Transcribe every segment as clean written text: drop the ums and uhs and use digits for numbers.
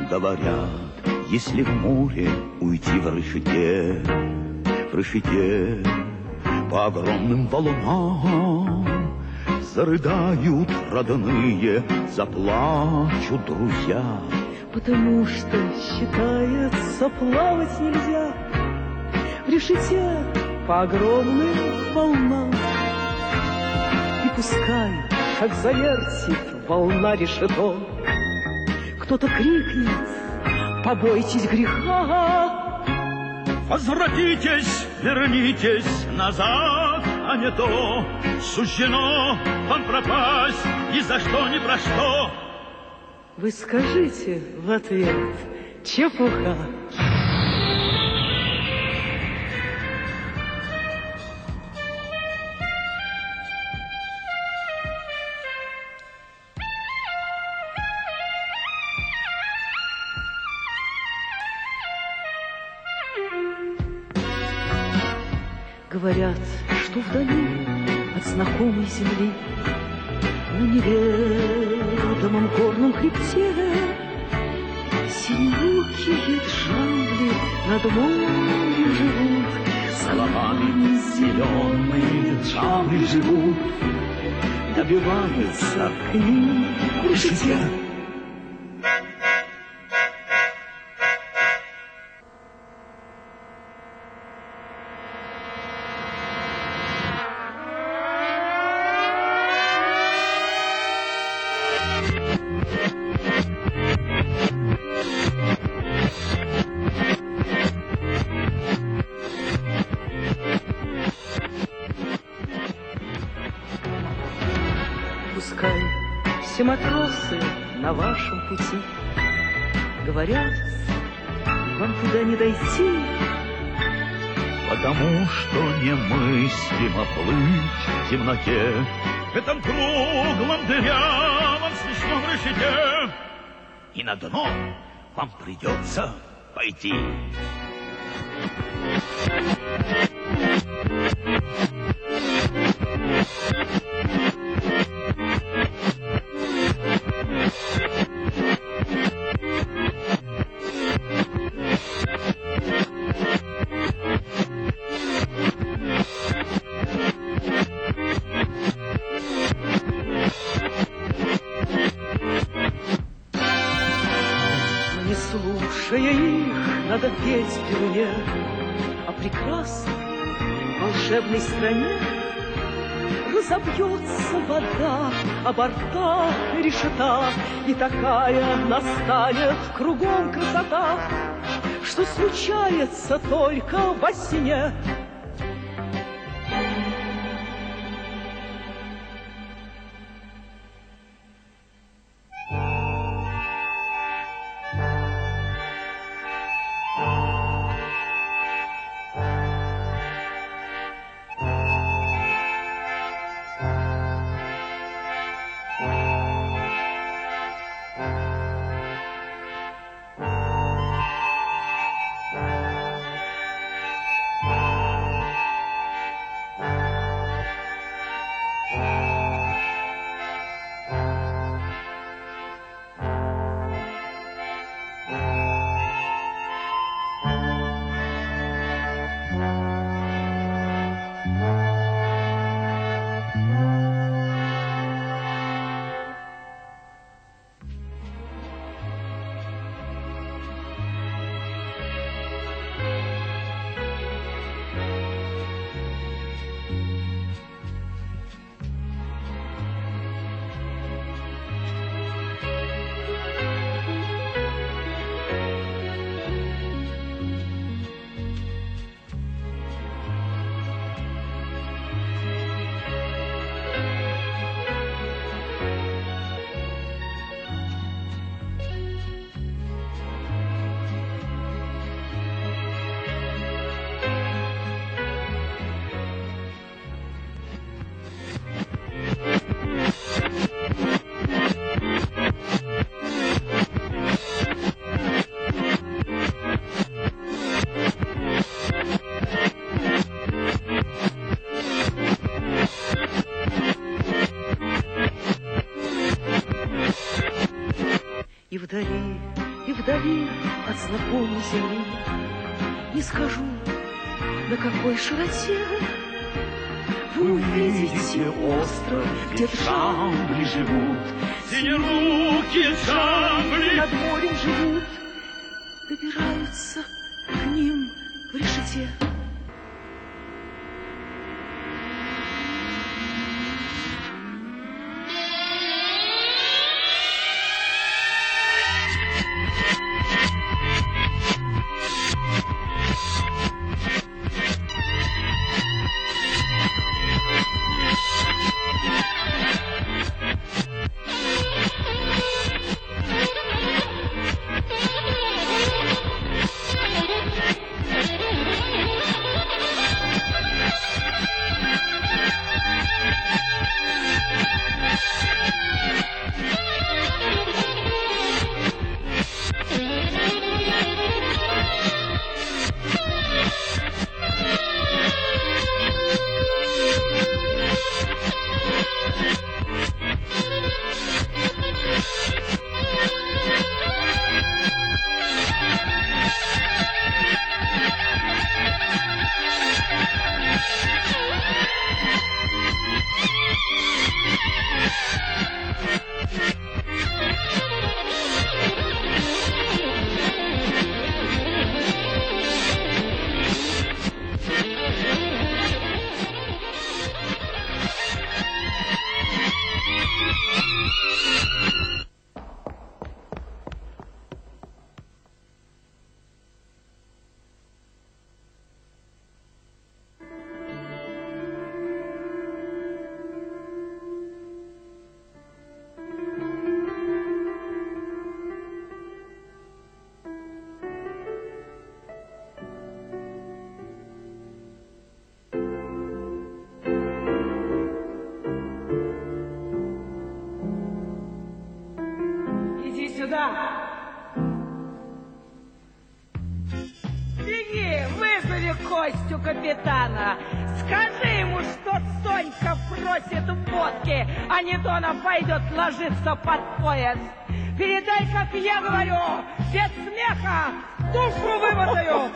говорят, если в море уйти в решете, по огромным волнам зарыдают родные, заплачут друзья. Потому что, считается, плавать нельзя в решете по огромным волнам. И пускай, как завертит волна решето, кто-то крикнет: побойтесь греха. Возвратитесь, вернитесь назад, а не то суждено вам пропасть ни за что, ни про что. Вы скажите в ответ: чепуха. Говорят, что вдали от знакомой земли на неведомом горном хребте синеокие джангли над морем живут. Головами зеленые джангли живут, добиваются к ним в решете. Пускай все матросы на вашем пути говорят, вам туда не дойти, потому что немыслимо плыть в темноте в этом круглом дырявом смешном решете. И на дно вам придется пойти. не слушая их, надо петь певне о прекрасной волшебной стране. Разобьется вода о борта и решета, и такая настанет кругом красота, что случается только во сне. вдали от знакомой земли. Не скажу, на какой широте вы увидите остров, где джангли живут. Синерукие джангли над морем живут, добираются к ним в решете. Беги, вызови Костю капитана. Скажи ему, что Сонька просит водки, а не то она пойдет ложиться под поезд. Передай, как я говорю, без смеха душу вымотаю.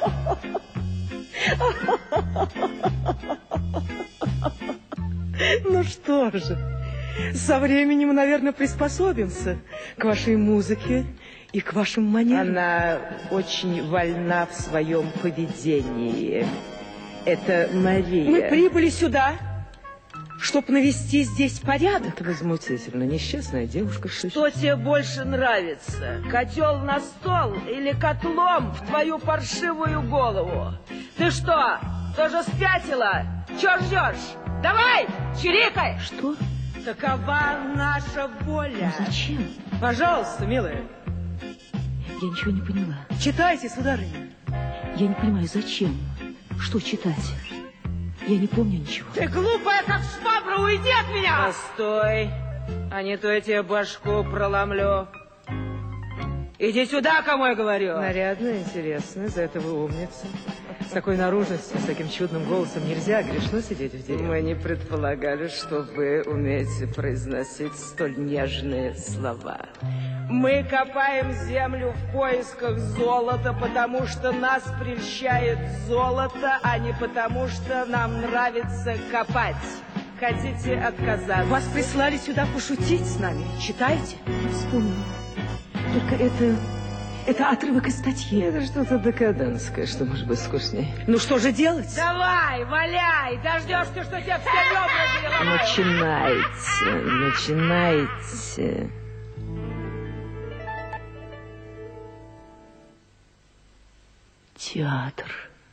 Ну что же, со временем, наверное, приспособимся к вашей музыке и к вашим манерам. Она очень вольна в своем поведении. Это Мария. Мы прибыли сюда, чтобы навести здесь порядок. Это возмутительно. Несчастная девушка. Что тебе больше нравится? Котел на стол или котлом в твою паршивую голову? Ты что, тоже спятила? Чего ждешь? Давай, чирикай! Что? Такова наша воля. Ну, зачем? Пожалуйста, милая. Я ничего не поняла. Читайте, сударыня. Я не понимаю, зачем? Что читать? Я не помню ничего. Ты глупая, как швабра, уйди от меня! Постой, а не то я тебе башку проломлю. Иди сюда, кому я говорю. Нарядная, интересная, за это вы умница. С такой наружностью, с таким чудным голосом нельзя, грешно сидеть в деревне. Мы не предполагали, что вы умеете произносить столь нежные слова. Мы копаем землю в поисках золота, потому что нас прельщает золото, а не потому что нам нравится копать. Хотите отказаться? Вас прислали сюда пошутить с нами. Читайте. Я вспомнила. Только это отрывок из статьи. Это что-то декадентское, что может быть скучнее. Ну что же делать? Давай, валяй, дождешься, что тебя все ребра переломают. Начинайте. Театр.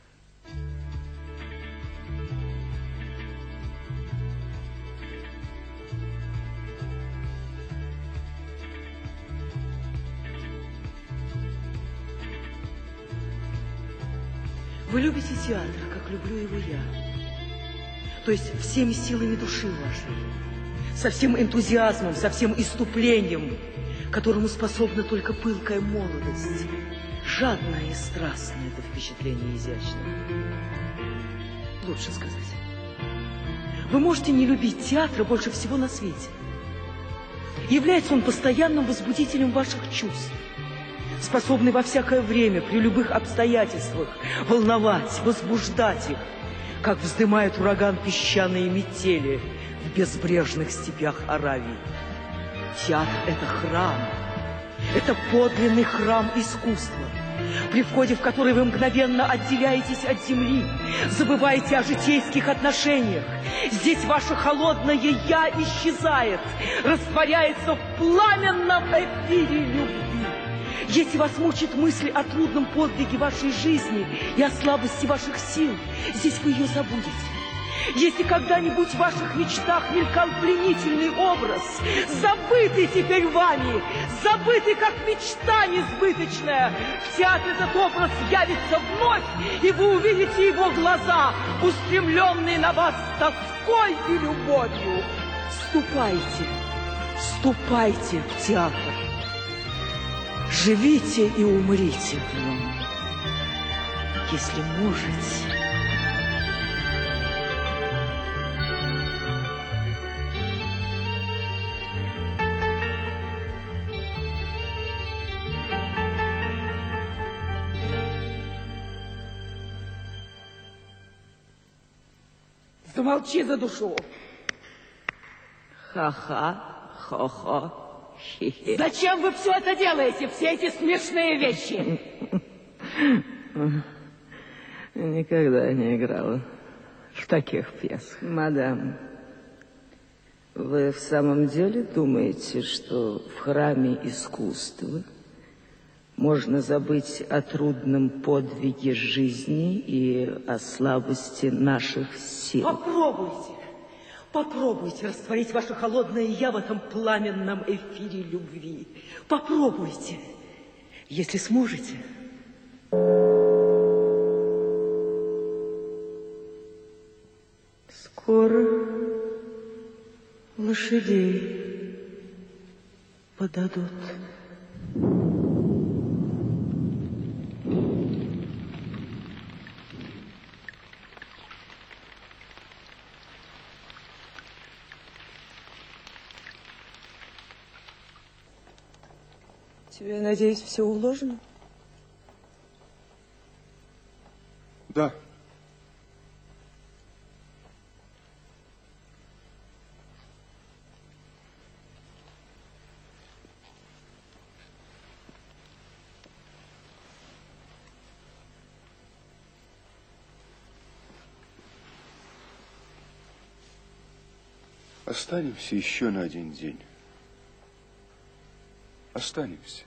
Вы любите театр, как люблю его я. То есть всеми силами души вашей, со всем энтузиазмом, со всем иступлением, которому способна только пылкая молодость, жадное и страстное это впечатление изящное. Лучше сказать. Вы можете не любить театр больше всего на свете. Является он постоянным возбудителем ваших чувств, способный во всякое время, при любых обстоятельствах, волновать, возбуждать их, как вздымает ураган песчаные метели в безбрежных степях Аравии. Театр – это храм, это подлинный храм искусства, при входе в который вы мгновенно отделяетесь от земли, забываете о житейских отношениях. Здесь ваше холодное «я» исчезает, растворяется в пламенном эфире любви. Если вас мучит мысль о трудном подвиге вашей жизни и о слабости ваших сил, здесь вы ее забудете. Если когда-нибудь в ваших мечтах мелькал пленительный образ, забытый теперь вами, забытый как мечта несбыточная, в театре этот образ явится вновь, и вы увидите его глаза, устремленные на вас тоской и любовью. Ступайте, ступайте в театр. Живите и умрите в нем, если можете. Замолчи за душу. Ха-ха, хо-хо, хи-хи. Зачем вы все это делаете, все эти смешные вещи? Никогда не играла в таких пьесах. Мадам, вы в самом деле думаете, что в храме искусства можно забыть о трудном подвиге жизни и о слабости наших сил? Попробуйте, попробуйте растворить ваше холодное «я» в этом пламенном эфире любви. Попробуйте, если сможете. Скоро лошадей подадут. Тебе, надеюсь, все уложено? Да. Останемся еще на один день. Останемся.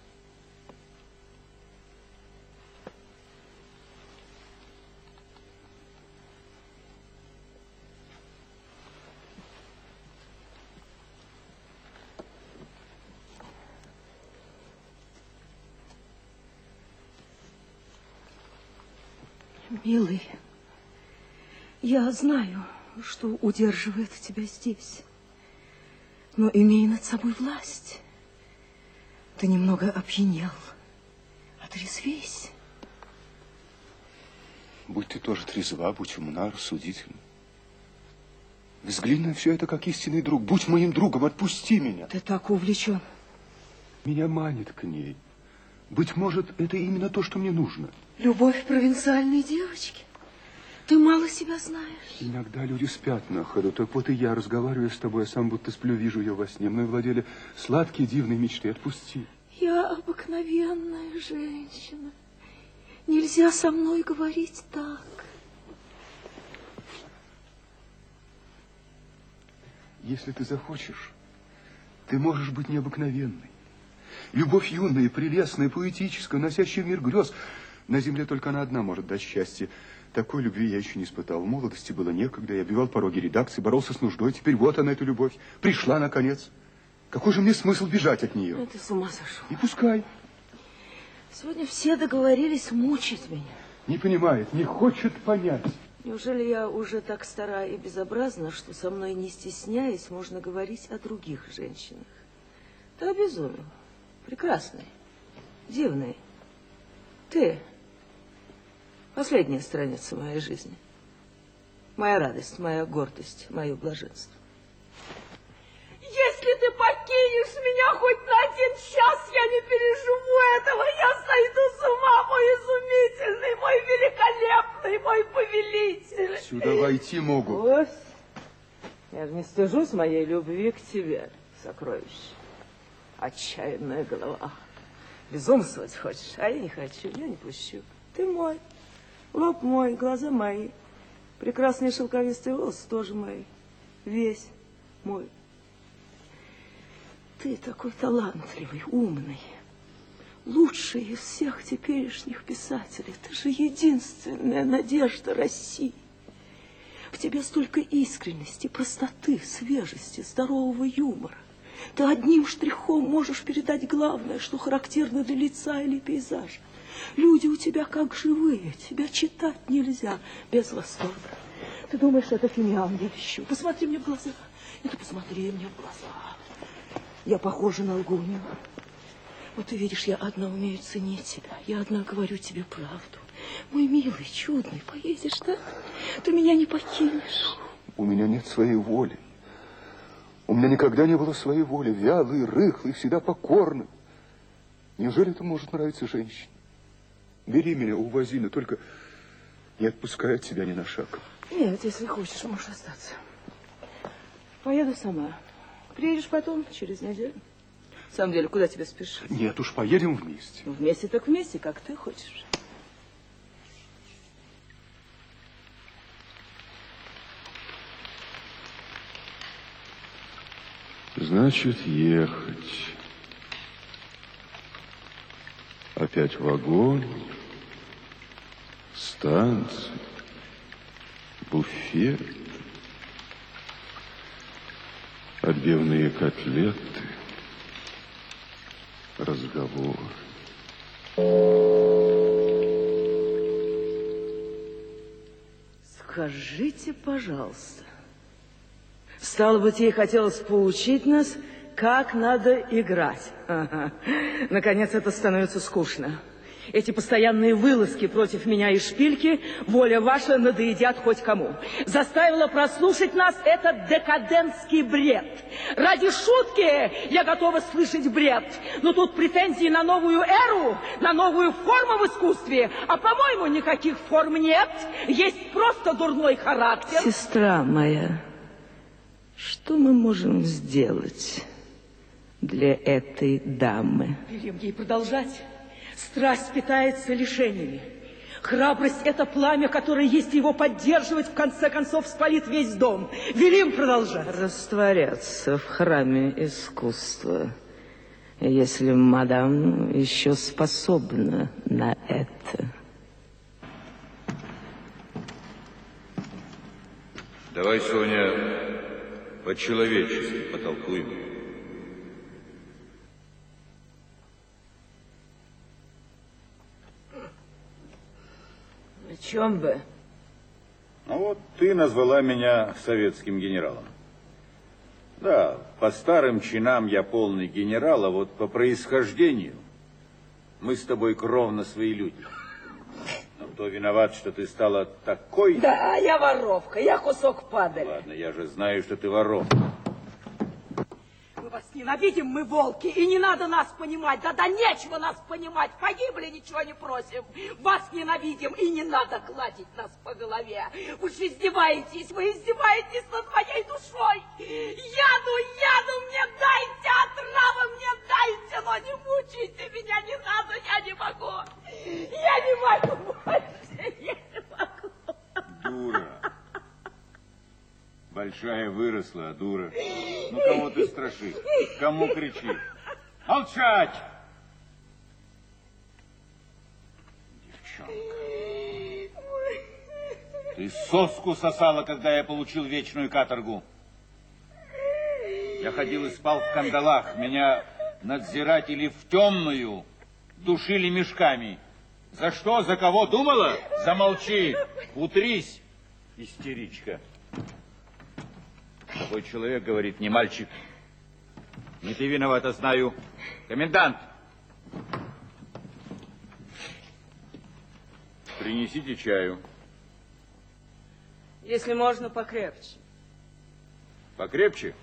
Милый, я знаю, что удерживает тебя здесь, но имея над собой власть, ты немного опьянел. Отрезвись. Будь ты тоже трезва, будь умна, рассудительна. Взгляни на все это как истинный друг. Будь моим другом, отпусти меня. Ты так увлечен. Меня манит к ней. Быть может, это именно то, что мне нужно. Любовь провинциальной девочки. Ты мало себя знаешь. Иногда люди спят на ходу. Так вот и я разговариваю с тобой, а сам будто сплю, вижу ее во сне. Мной владели сладкие дивные мечты. Отпусти. Я обыкновенная женщина. Нельзя со мной говорить так. Если ты захочешь, ты можешь быть необыкновенной. Любовь юная, прелестная, поэтическая, носящая в мир грез. На земле только она одна может дать счастье. Такой любви я еще не испытал. В молодости было некогда. Я обивал пороги редакции, боролся с нуждой. Теперь вот она, эта любовь. Пришла, наконец. Какой же мне смысл бежать от нее? Ты с ума сошел. И пускай. Сегодня все договорились мучить меня. Не понимает, не хочет понять. Неужели я уже так стара и безобразна, что со мной, не стесняясь, можно говорить о других женщинах? Ты обезумел. Прекрасный, дивный. Ты последняя страница моей жизни. Моя радость, моя гордость, мое блаженство. Если ты покинешь меня хоть на один час, я не переживу этого, я войти могут. Ось, я же не стыжусь моей любви к тебе, сокровище. Отчаянная голова. Безумствовать хочешь, а я не хочу, я не пущу. Ты мой, лоб мой, глаза мои, прекрасные шелковистые волосы тоже мои, весь мой. Ты такой талантливый, умный, лучший из всех теперешних писателей. Ты же единственная надежда России. В тебе столько искренности, простоты, свежести, здорового юмора. Ты одним штрихом можешь передать главное, что характерно для лица или пейзажа. Люди у тебя как живые, тебя читать нельзя без восторга. Ты думаешь, это фимиам я ищу? Посмотри мне в глаза. Это посмотри мне в глаза. Я похожа на лгунью. Вот ты видишь, я одна умею ценить тебя. Я одна говорю тебе правду. Мой милый, чудный, поедешь, да? Ты меня не покинешь. У меня нет своей воли. У меня никогда не было своей воли. Вялый, рыхлый, всегда покорный. Неужели это может нравиться женщине? Бери меня, увози, но только не отпускай от тебя ни на шаг. Нет, если хочешь, можешь остаться. Поеду сама. Приедешь потом, через неделю. В самом деле, куда тебе спешить? Нет уж, поедем вместе. Вместе так вместе, как ты хочешь. Значит, ехать. Опять вагон, станция, буфет, отбивные котлеты, разговор. Скажите, пожалуйста, стало быть, ей хотелось поучить нас, как надо играть. Ага. Наконец, это становится скучно. Эти постоянные вылазки против меня и шпильки, воля ваша, надоедят хоть кому. Заставила прослушать нас этот декадентский бред. Ради шутки я готова слышать бред. Но тут претензии на новую эру, на новую форму в искусстве. А, по-моему, никаких форм нет. Есть просто дурной характер. Сестра моя, что мы можем сделать для этой дамы? Велим ей продолжать. Страсть питается лишениями. Храбрость – это пламя, которое, если его поддерживать, в конце концов спалит весь дом. Велим продолжать. Растворяться в храме искусства, если мадам еще способна на это. Давай, Соня, по-человечески потолкуем. О чем бы? Ну вот ты назвала меня советским генералом. Да, по старым чинам я полный генерал, а вот по происхождению мы с тобой кровно свои люди. Но кто виноват, что ты стала такой? Да, я воровка, я кусок падали. Ладно, я же знаю, что ты воровка. Мы вас ненавидим, мы волки, и не надо нас понимать. Да нечего нас понимать, погибли, ничего не просим. Вас ненавидим, и не надо гладить нас по голове. Вы же издеваетесь, вы издеваетесь над моей душой. Яду мне дайте, отравы мне дайте, но не мучайте меня, не надо, я не могу. Я не могу больше, я не могу. Дура. Большая выросла, а дура. Ну, кого ты страшишь? Кому кричишь? Молчать! Девчонка. Ты соску сосала, когда я получил вечную каторгу. Я ходил и спал в кандалах. Меня надзиратели в темную душили мешками. За что, за кого думала? Замолчи, утрись, истеричка. Такой человек говорит, не мальчик. Не ты виновата, знаю. Комендант! Принесите чаю. Если можно, покрепче. Покрепче?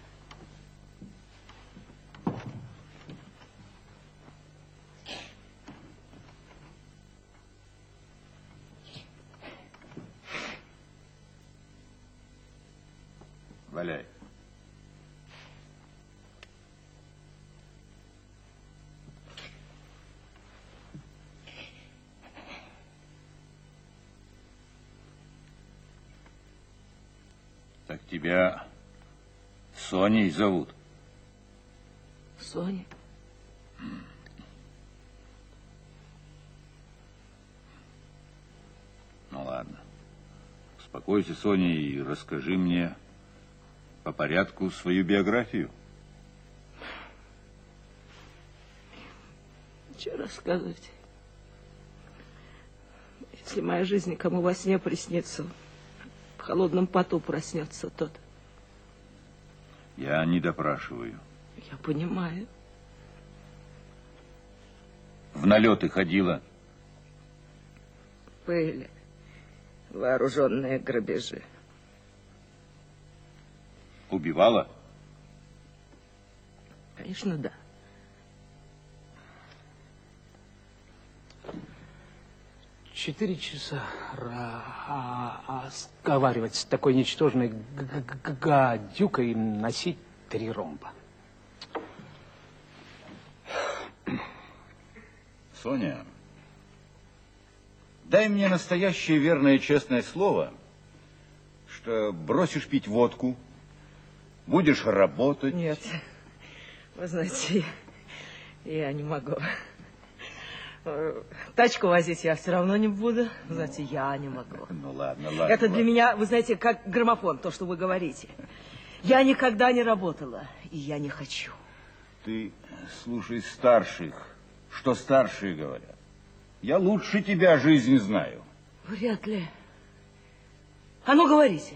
Валяй. Так тебя Соней зовут? Соня. Ну ладно. Успокойся, Соня, и расскажи мне по порядку свою биографию. Что рассказывать? Если моя жизнь кому во сне приснится, в холодном поту проснется тот. Я не допрашиваю. Я понимаю. В налеты ходила? Были вооруженные грабежи. Убивала? Конечно, да. Четыре часа разговаривать с такой ничтожной гадюкой и носить 3 ромба. Соня, дай мне настоящее верное честное слово, что бросишь пить водку, будешь работать. Нет, вы знаете, я не могу. Тачку возить я все равно не буду. Знаете, я не могу. Ну ладно, ладно. Это для меня, вы знаете, как граммофон, то, что вы говорите. Я никогда не работала, и я не хочу. Ты слушай старших, что старшие говорят. Я лучше тебя жизнь знаю. Вряд ли. А ну, говорите.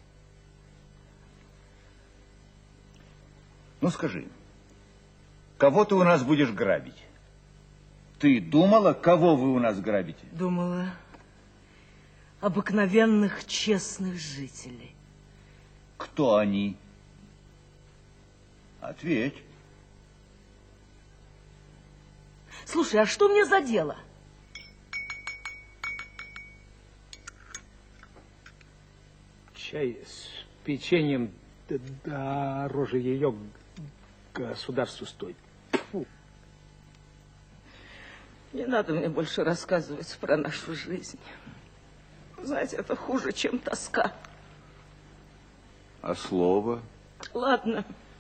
Ну, скажи, кого ты у нас будешь грабить? Ты думала, кого вы у нас грабите? Думала. Обыкновенных честных жителей. Кто они? Ответь. Слушай, а что мне за дело? Чай с печеньем дороже ее государству стоит. Фу. Не надо мне больше рассказывать про нашу жизнь. Знаете, это хуже, чем тоска. А слово? Ладно.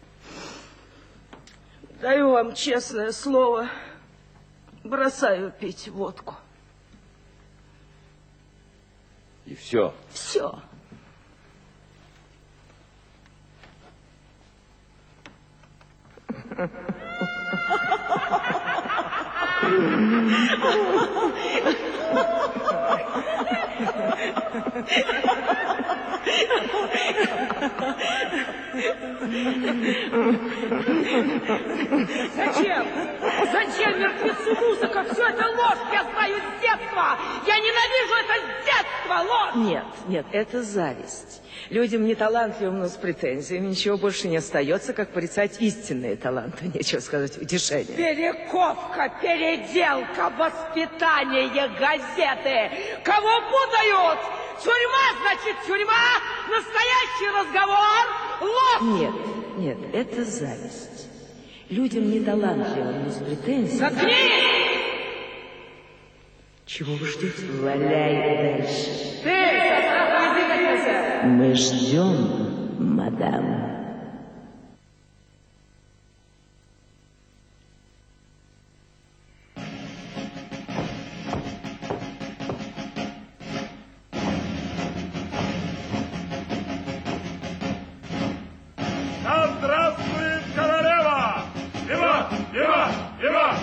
Даю вам честное слово. Бросаю пить водку. И все. Все. Зачем? Зачем мертвецу музыка? Все это ложь, я знаю с детства. Я ненавижу это с детства, ложь. Нет, нет, это зависть. Людям неталантливым, но с претензиями ничего больше не остается, как порицать истинные таланты. Нечего сказать, утешение. Перековка, переделка, воспитание, газеты. Кого путают? Тюрьма, значит, тюрьма. Настоящий разговор. Ложь. Нет, нет, это зависть. Людям неталантливым, но с претензиями... Заткнись! Чего вы ждете? Валяй дальше. Ты! Мы ждем, мадам. Да здравствует королева! Вива! Вива! Вива!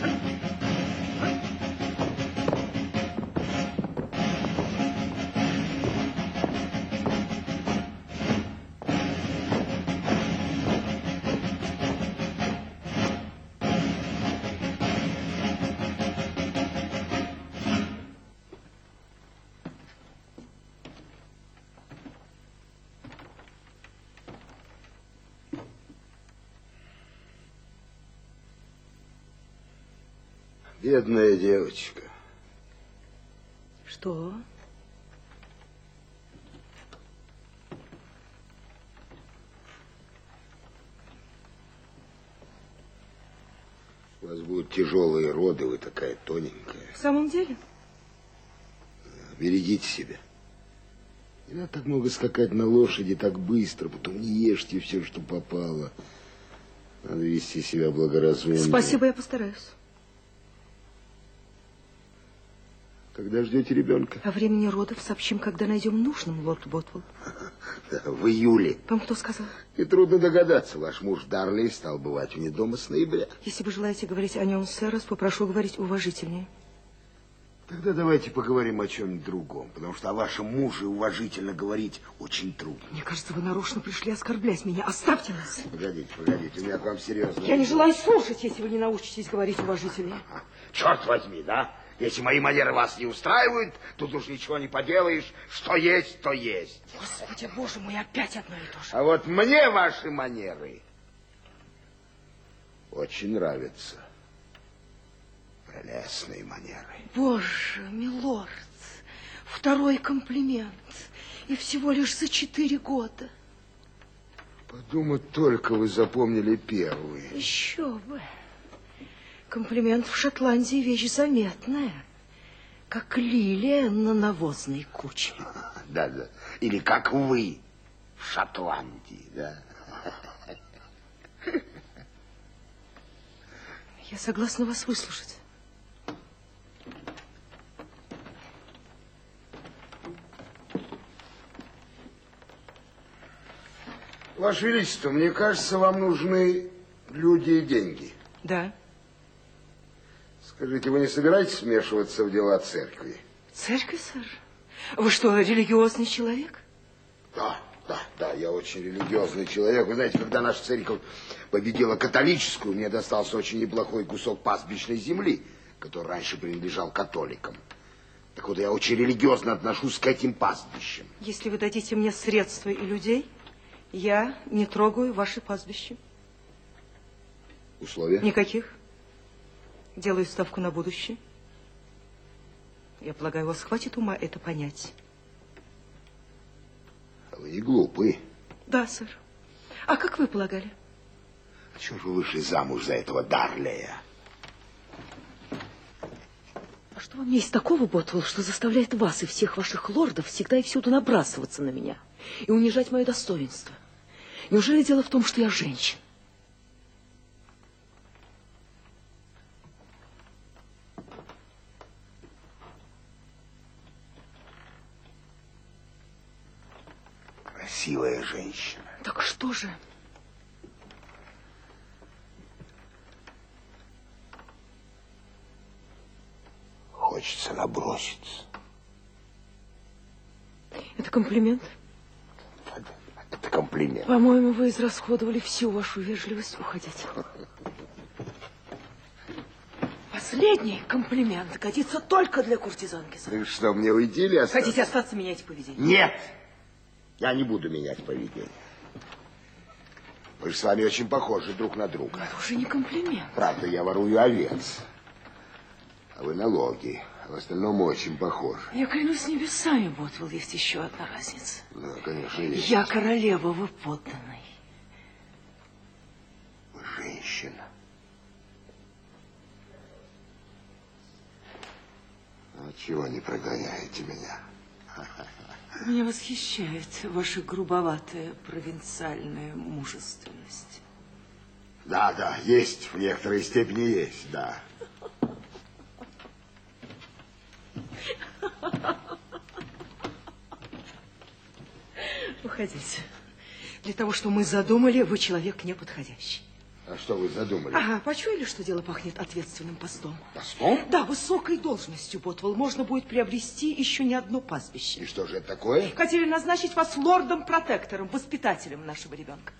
Бедная девочка. Что? У вас будут тяжелые роды, вы такая тоненькая. В самом деле? Берегите себя. Не надо так много скакать на лошади, так быстро, потом не ешьте все, что попало. Надо вести себя благоразумно. Спасибо, я постараюсь. Когда ждете ребенка? О времени родов сообщим, когда найдем нужным, лорд Ботвелл. Да, в июле. Вам кто сказал? И трудно догадаться, ваш муж Дарлей стал бывать вне дома с ноября. Если вы желаете говорить о нем, сэр, попрошу говорить уважительнее. Тогда давайте поговорим о чем-нибудь другом, потому что о вашем муже уважительно говорить очень трудно. Мне кажется, вы нарочно пришли оскорблять меня. Оставьте нас. Погодите, погодите, у меня к вам серьезно. Я не желаю слушать, если вы не научитесь говорить уважительнее. Черт возьми, да? Если мои манеры вас не устраивают, тут уж ничего не поделаешь. Что есть, то есть. Господи, боже мой, опять одно и то же. А вот мне ваши манеры очень нравятся. Прелестные манеры. Боже, милорд, второй комплимент. И всего лишь за 4 года. Подумать только, вы запомнили первый. Еще бы. Комплимент в Шотландии вещь заметная. Как лилия на навозной куче. Да, да. Или как вы в Шотландии, да? Я согласна вас выслушать. Ваше Величество, мне кажется, вам нужны люди и деньги. Да. Скажите, вы не собираетесь вмешиваться в дела церкви? Церкви, сэр? Вы что, религиозный человек? Да, я очень религиозный человек. Вы знаете, когда наша церковь победила католическую, мне достался очень неплохой кусок пастбищной земли, который раньше принадлежал католикам. Так вот, я очень религиозно отношусь к этим пастбищам. Если вы дадите мне средства и людей, я не трогаю ваши пастбища. Условия? Никаких. Делаю ставку на будущее. Я полагаю, у вас хватит ума это понять. Вы не глупы. Да, сэр. А как вы полагали? А чего же вы вышли замуж за этого Дарлея? А что во мне есть такого, Ботвелл, что заставляет вас и всех ваших лордов всегда и всюду набрасываться на меня и унижать мое достоинство? Неужели дело в том, что я женщина? Красивая женщина. Так что же? Хочется наброситься. Это комплимент? Это комплимент. По-моему, вы израсходовали всю вашу вежливость. Уходите. Последний комплимент годится только для куртизанки, сэр. Вы что, мне уйти или остаться? Хотите остаться, меняйте поведение. Нет! Я не буду менять поведение. Мы же с вами очень похожи друг на друга. Это уже не комплимент. Правда, я ворую овец. А вы налоги. А в остальном мы очень похожи. Я клянусь небесами, Ботвелл, есть еще одна разница. Да, конечно, есть. Я королева, вы подданный. Вы женщина. А чего не прогоняете меня? Меня восхищает ваша грубоватая провинциальная мужественность. Да, есть, в некоторой степени есть, да. Уходите. Для того, что мы задумали, вы человек неподходящий. А что вы задумали? Ага, почуяли, что дело пахнет ответственным постом? Постом? Да, высокой должностью, Ботвелл. Можно будет приобрести еще не одно пастбище. И что же это такое? Хотели назначить вас лордом-протектором, воспитателем нашего ребенка.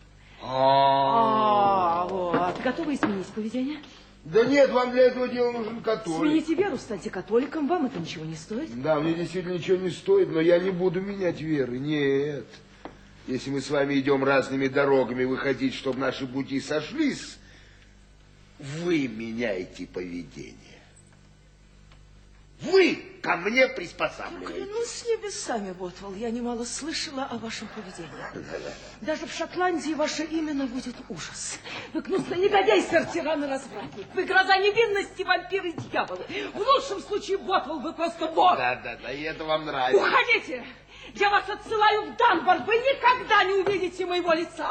Вот. Готовы изменить поведение? Да нет, вам для этого дела нужен католик. Смените веру, станьте католиком, вам это ничего не стоит. Да, мне действительно ничего не стоит, но я не буду менять веры, нет. Если мы с вами идем разными дорогами, вы хотите, чтобы наши пути сошлись, вы меняете поведение. Вы ко мне приспосабливаетесь. Клянусь с небесами, Ботвол, я немало слышала о вашем поведении. Даже в Шотландии ваше имя наводит ужас. Вы гнусный негодяй, сортиран и развратник. Вы гроза невинности, вампиры и дьяволы. В лучшем случае, Ботвол, вы просто вор. Да, и это вам нравится. Уходите! Я вас отсылаю в Данбор. Вы никогда не увидите моего лица.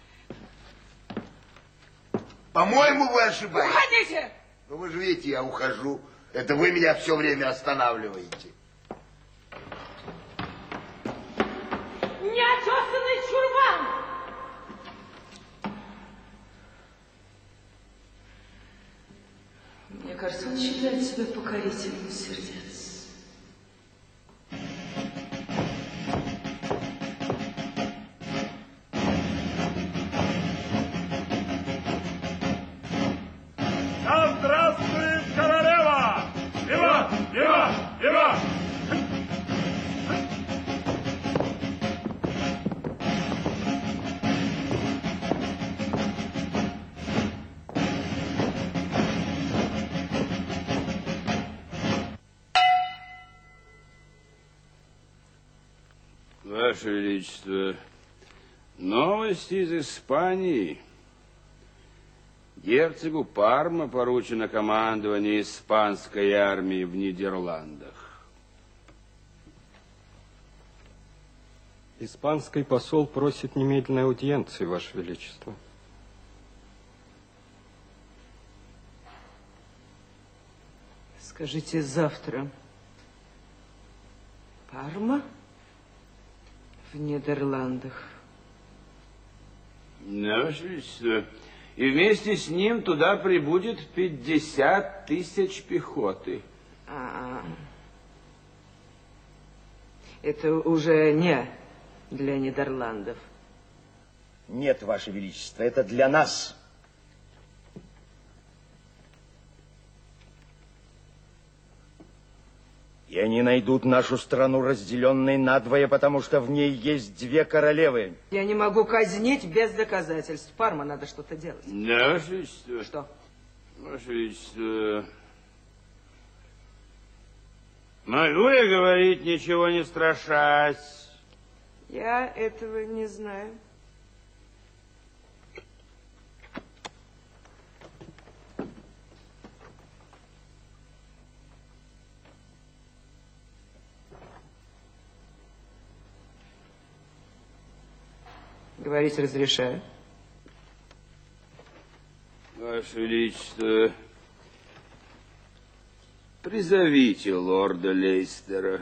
По-моему, вы ошибаетесь. Уходите! Ну, вы же видите, я ухожу. Это вы меня все время останавливаете. Неотесанный чурбан! Мне кажется, он считает себя покорителем сердец. Да здравствует королева! Вива! Вива! Вива! Ваше Величество, новости из Испании. Герцогу Парма поручено командование испанской армии в Нидерландах. Испанский посол просит немедленной аудиенции, Ваше Величество. Скажите, завтра Парма в Нидерландах? Да, Ваше Величество. И вместе с ним туда прибудет 50 тысяч пехоты. Это уже не для Нидерландов. Нет, Ваше Величество, это для нас. И они найдут нашу страну разделенной надвое, потому что в ней есть две королевы. Я не могу казнить без доказательств. Парма, надо что-то делать. Да, Ваше Величество. Что? Ваше Величество. Могу я говорить, ничего не страшась? Я этого не знаю. Говорить разрешаю. Ваше Величество, призовите лорда Лейстера.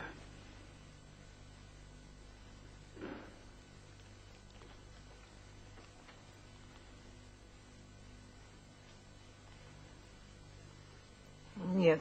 Нет.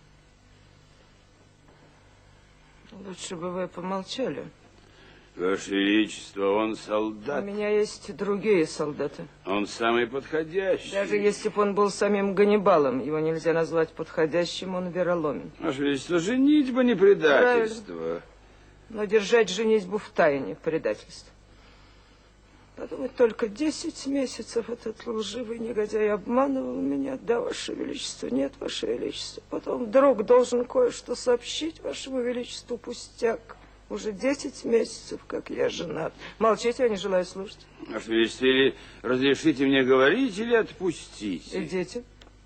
Лучше бы вы помолчали. Ваше Величество, он солдат. У меня есть другие солдаты. Он самый подходящий. Даже если бы он был самим Ганнибалом, его нельзя назвать подходящим, он вероломен. Ваше Величество, женитьба не предательство. Правильно. Но держать женитьбу в тайне предательство. Подумать, только 10 месяцев этот лживый негодяй обманывал меня. Да, Ваше Величество, нет, Ваше Величество. Потом вдруг должен кое-что сообщить Вашему Величеству, пустяк. Уже 10 месяцев, как я женат. Молчите, я не желаю слушать. Ваше Величество, или разрешите мне говорить, или отпустите. Идите.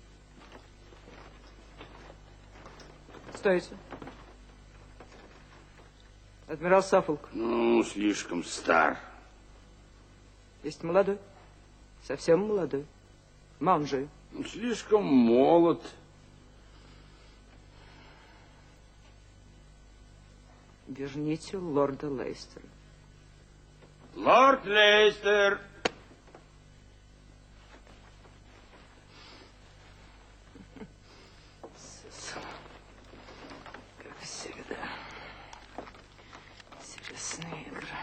Стойте. Адмирал Саффолк. Ну, слишком стар. Есть молодой. Совсем молодой. Манжи. Слишком молод. Верните лорда Лейстера. Лорд Лейстер! Как всегда. Интересная игра.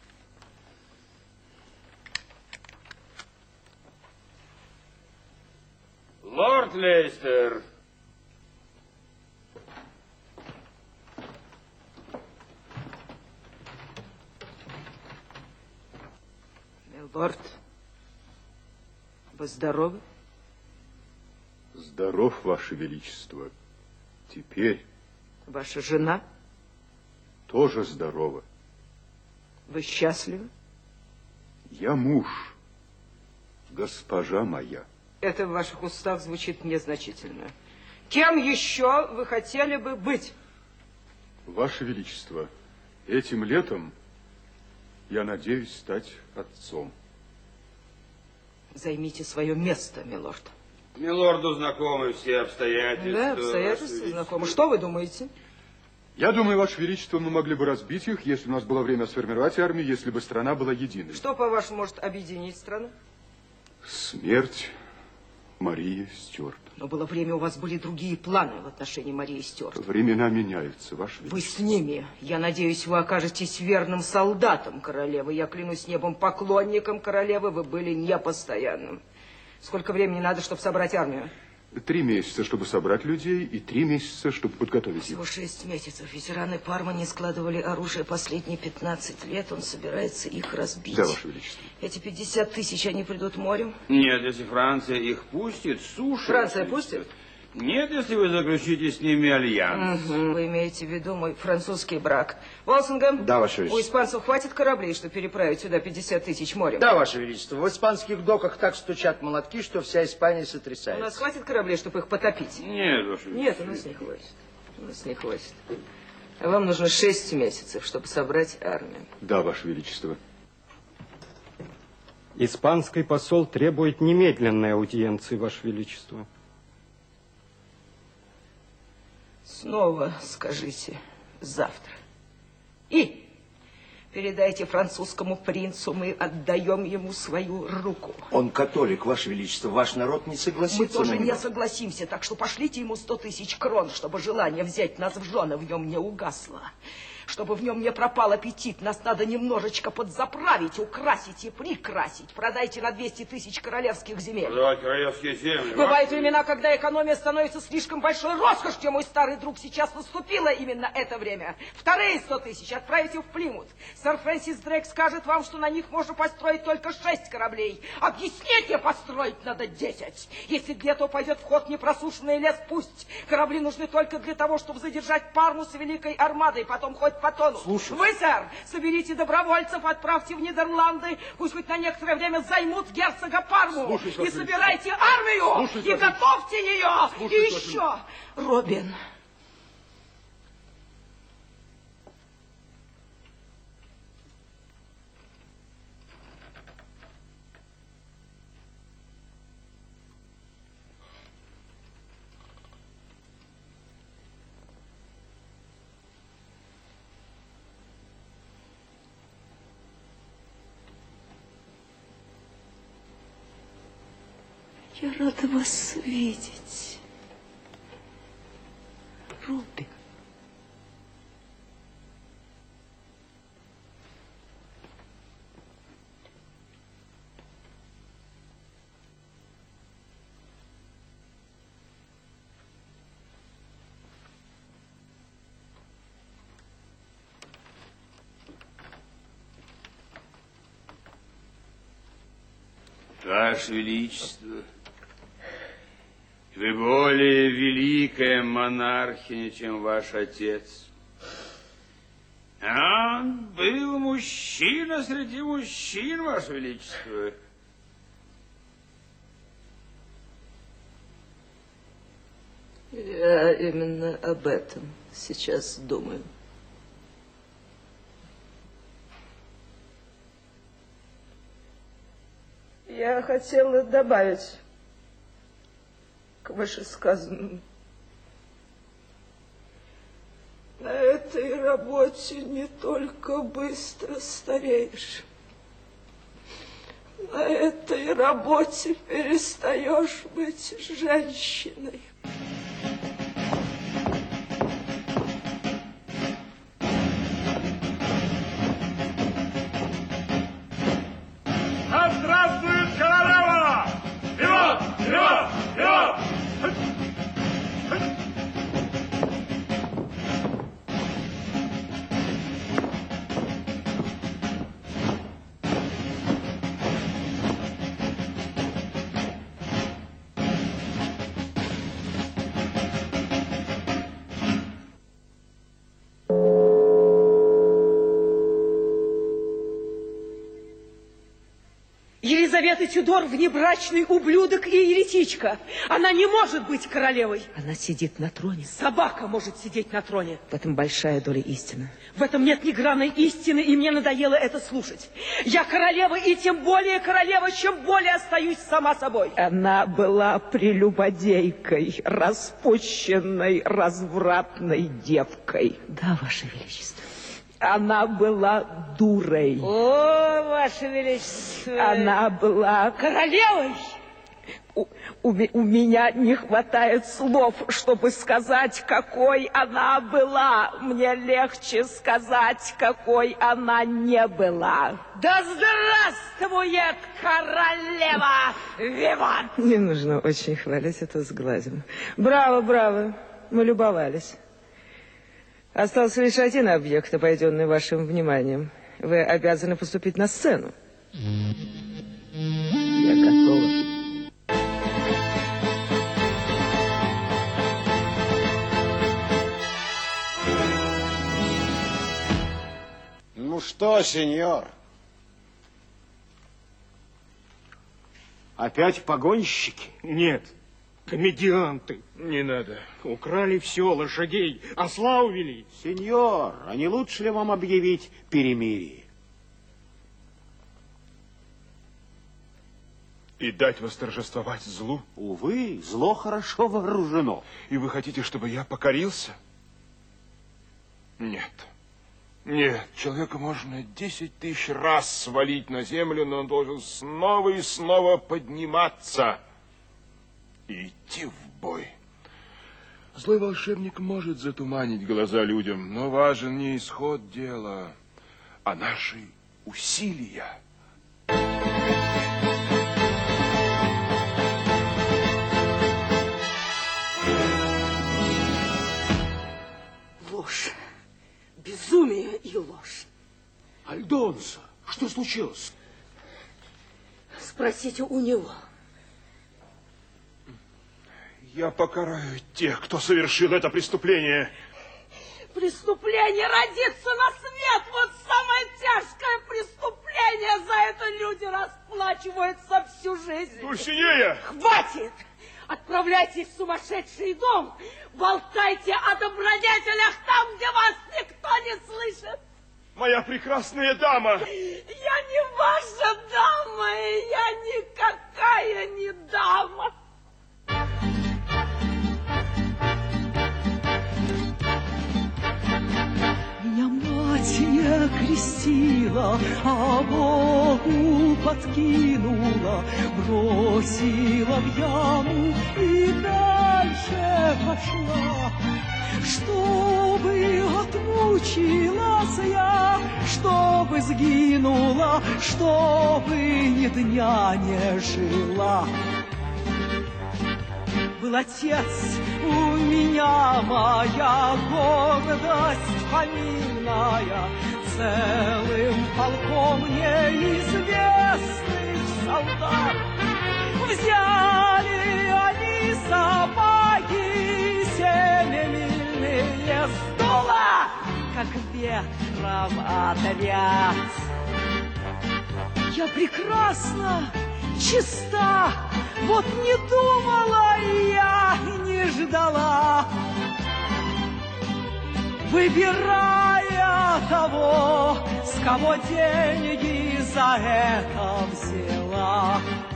Лорд Лейстер! Лорд, вы здоровы? Здоров, Ваше Величество. Теперь Ваша жена? Тоже здорова. Вы счастливы? Я муж, госпожа моя. Это в ваших устах звучит незначительно. Кем еще вы хотели бы быть? Ваше Величество, этим летом я надеюсь стать отцом. Займите свое место, милорд. Милорду знакомы все обстоятельства. Да, обстоятельства знакомы. Что вы думаете? Я думаю, Ваше Величество, мы могли бы разбить их, если у нас было время сформировать армию, если бы страна была единой. Что, по-вашему, может объединить страну? Смерть Марии Стюарт. Но было время, у вас были другие планы в отношении Марии Стюарт. Времена меняются, Ваше Величество. Вы с ними. Я надеюсь, вы окажетесь верным солдатом королевы. Я клянусь небом, поклонником королевы вы были непостоянным. Сколько времени надо, чтобы собрать армию? 3 месяца, чтобы собрать людей, и 3 месяца, чтобы подготовить Всего их. 6 месяцев. Ветераны Парма не складывали оружие последние 15 лет. Он собирается их разбить. Да, Ваше Величество. Эти 50 тысяч, они придут морем? Нет, если Франция их пустит, суши. Франция пустит? Нет, если вы заключите с ними альянс. Вы имеете в виду мой французский брак. Волсингем? Да, Ваше Величество. У испанцев хватит кораблей, чтобы переправить сюда 50 тысяч морем? Да, Ваше Величество. В испанских доках так стучат молотки, что вся Испания У сотрясается. нас хватит кораблей, чтобы их потопить? Нет, Ваше Величество. Нет, у нас не хватит. У нас не хватит. А вам нужно 6 месяцев, чтобы собрать армию. Да, Ваше Величество. Испанский посол требует немедленной аудиенции, Ваше Величество. Снова скажите завтра. И передайте французскому принцу, мы отдаем ему свою руку. Он католик, Ваше Величество. Ваш народ не согласится Мы тоже на него. не согласимся, так что пошлите ему 100 тысяч крон, чтобы желание взять нас в жены в нем не угасло. Чтобы в нем не пропал аппетит, нас надо немножечко подзаправить, украсить и прикрасить. Продайте на 200 тысяч королевских земель. Продавать королевские земли. Бывают времена, когда экономия становится слишком большой роскошью, мой старый друг. Сейчас наступило именно это время. Вторые 100 тысяч отправите в Плимут. Сэр Фрэнсис Дрейк скажет вам, что на них можно построить только 6 кораблей. Объясните, построить надо 10. Если где-то пойдет в ход непросушенный лес, пусть. Корабли нужны только для того, чтобы задержать Парму с Великой Армадой, потом хоть потонут. Слушай. Вы, сэр, соберите добровольцев, отправьте в Нидерланды, пусть хоть на некоторое время займут герцога Парму. Слушай, И Ваше собирайте армию, Слушай, и Ваше готовьте ее. Слушай, И Ваше еще, Робин. Я рада вас видеть, Робин. Ваше Величество, вы более великая монархиня, чем ваш отец. А он был мужчина среди мужчин, Ваше Величество. Я именно об этом сейчас думаю. Я хотела добавить к вышесказанному. На этой работе не только быстро стареешь, на этой работе перестаешь быть женщиной. Да здравствует королева! Вперед! Вперед! Вперед! Елизавета Тюдор внебрачный ублюдок и еретичка. Она не может быть королевой. Она сидит на троне. Собака может сидеть на троне. В этом большая доля истины. В этом нет ни грана истины, и мне надоело это слушать. Я королева, и тем более королева, чем более остаюсь сама собой. Она была прелюбодейкой, распущенной, развратной девкой. Да, Ваше Величество. Она была дурой. О, Ваше Величество! Она была королевой. У меня не хватает слов, чтобы сказать, какой она была. Мне легче сказать, какой она не была. Да здравствует королева! Виват! Не нужно очень хвалить, это сглазим. Браво, браво. Мы любовались. Остался лишь один объект, обойденный вашим вниманием. Вы обязаны поступить на сцену. Я готова. Ну что, сеньор? Опять погонщики? Нет, комедианты. Не надо. Украли все, лошадей, осла увели. Сеньор, а не лучше ли вам объявить перемирие? И дать восторжествовать злу? Увы, зло хорошо вооружено. И вы хотите, чтобы я покорился? Нет. Нет, человека можно 10 тысяч раз свалить на землю, но он должен снова и снова подниматься и идти в бой. Злой волшебник может затуманить глаза людям, но важен не исход дела, а наши усилия. Ложь. Безумие и ложь. Альдонса, что случилось? Спросите у него. Я покараю тех, кто совершил это преступление. Преступление родиться на свет! Вот самое тяжкое преступление! За это люди расплачиваются всю жизнь. Дульсинея! Хватит! Отправляйтесь в сумасшедший дом! Болтайте о добродетелях там, где вас никто не слышит! Моя прекрасная дама! Я не ваша дама, и я никакая не дама! Меня мать не крестила, а Богу подкинула, бросила в яму и дальше пошла. Чтобы отмучилась я, чтобы сгинула, чтобы ни дня не жила. Был отец у меня, моя гордость фамильная, целым полком неизвестных солдат. Взяли они собаки семимильные стула, как ветром отряд. Я прекрасна, чиста, вот не думала я и не ждала, выбирая того, с кого деньги за это взяла.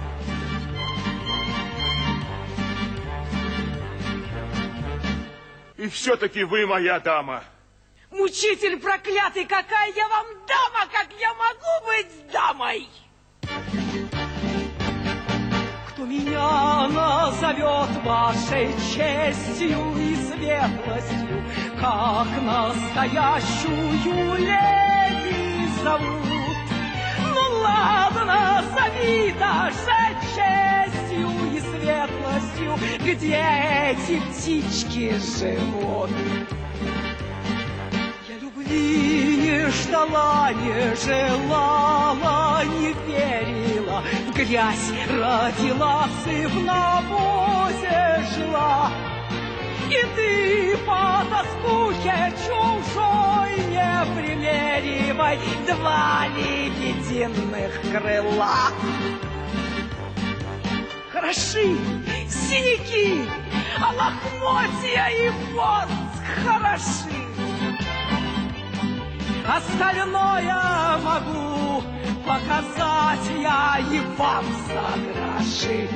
И все-таки вы моя дама. Мучитель проклятый, какая я вам дама, как я могу быть дамой? Кто меня назовет вашей честью и светлостью, как настоящую леди зовут? Ну ладно, зови даже честью и светлостью, где эти птички живут. Я любви не ждала, не желала, не верила, в грязь родилась и в навозе жила. И ты по тоскухе чужой не примеривай два лебединых крыла. Хороши синяки, а лохмотья и воск хороши. Остальное могу показать я и вам за гроши.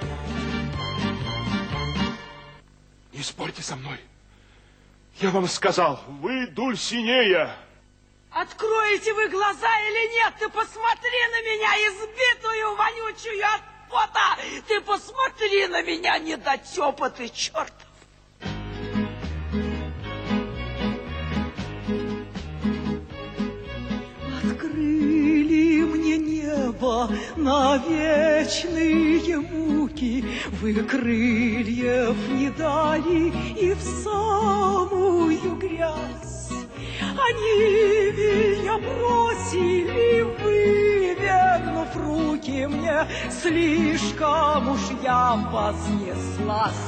Не спорьте со мной. Я вам сказал, вы Дульсинея. Откроете вы глаза или нет? Ты посмотри на меня, избитую, вонючую от пота. Ты посмотри на меня, недотепа ты, чертов. Открыли мне небо на вечные муки, вы крыльев не дали и в самую грязь. Они меня бросили, вывернув руки, мне слишком уж я вознеслась.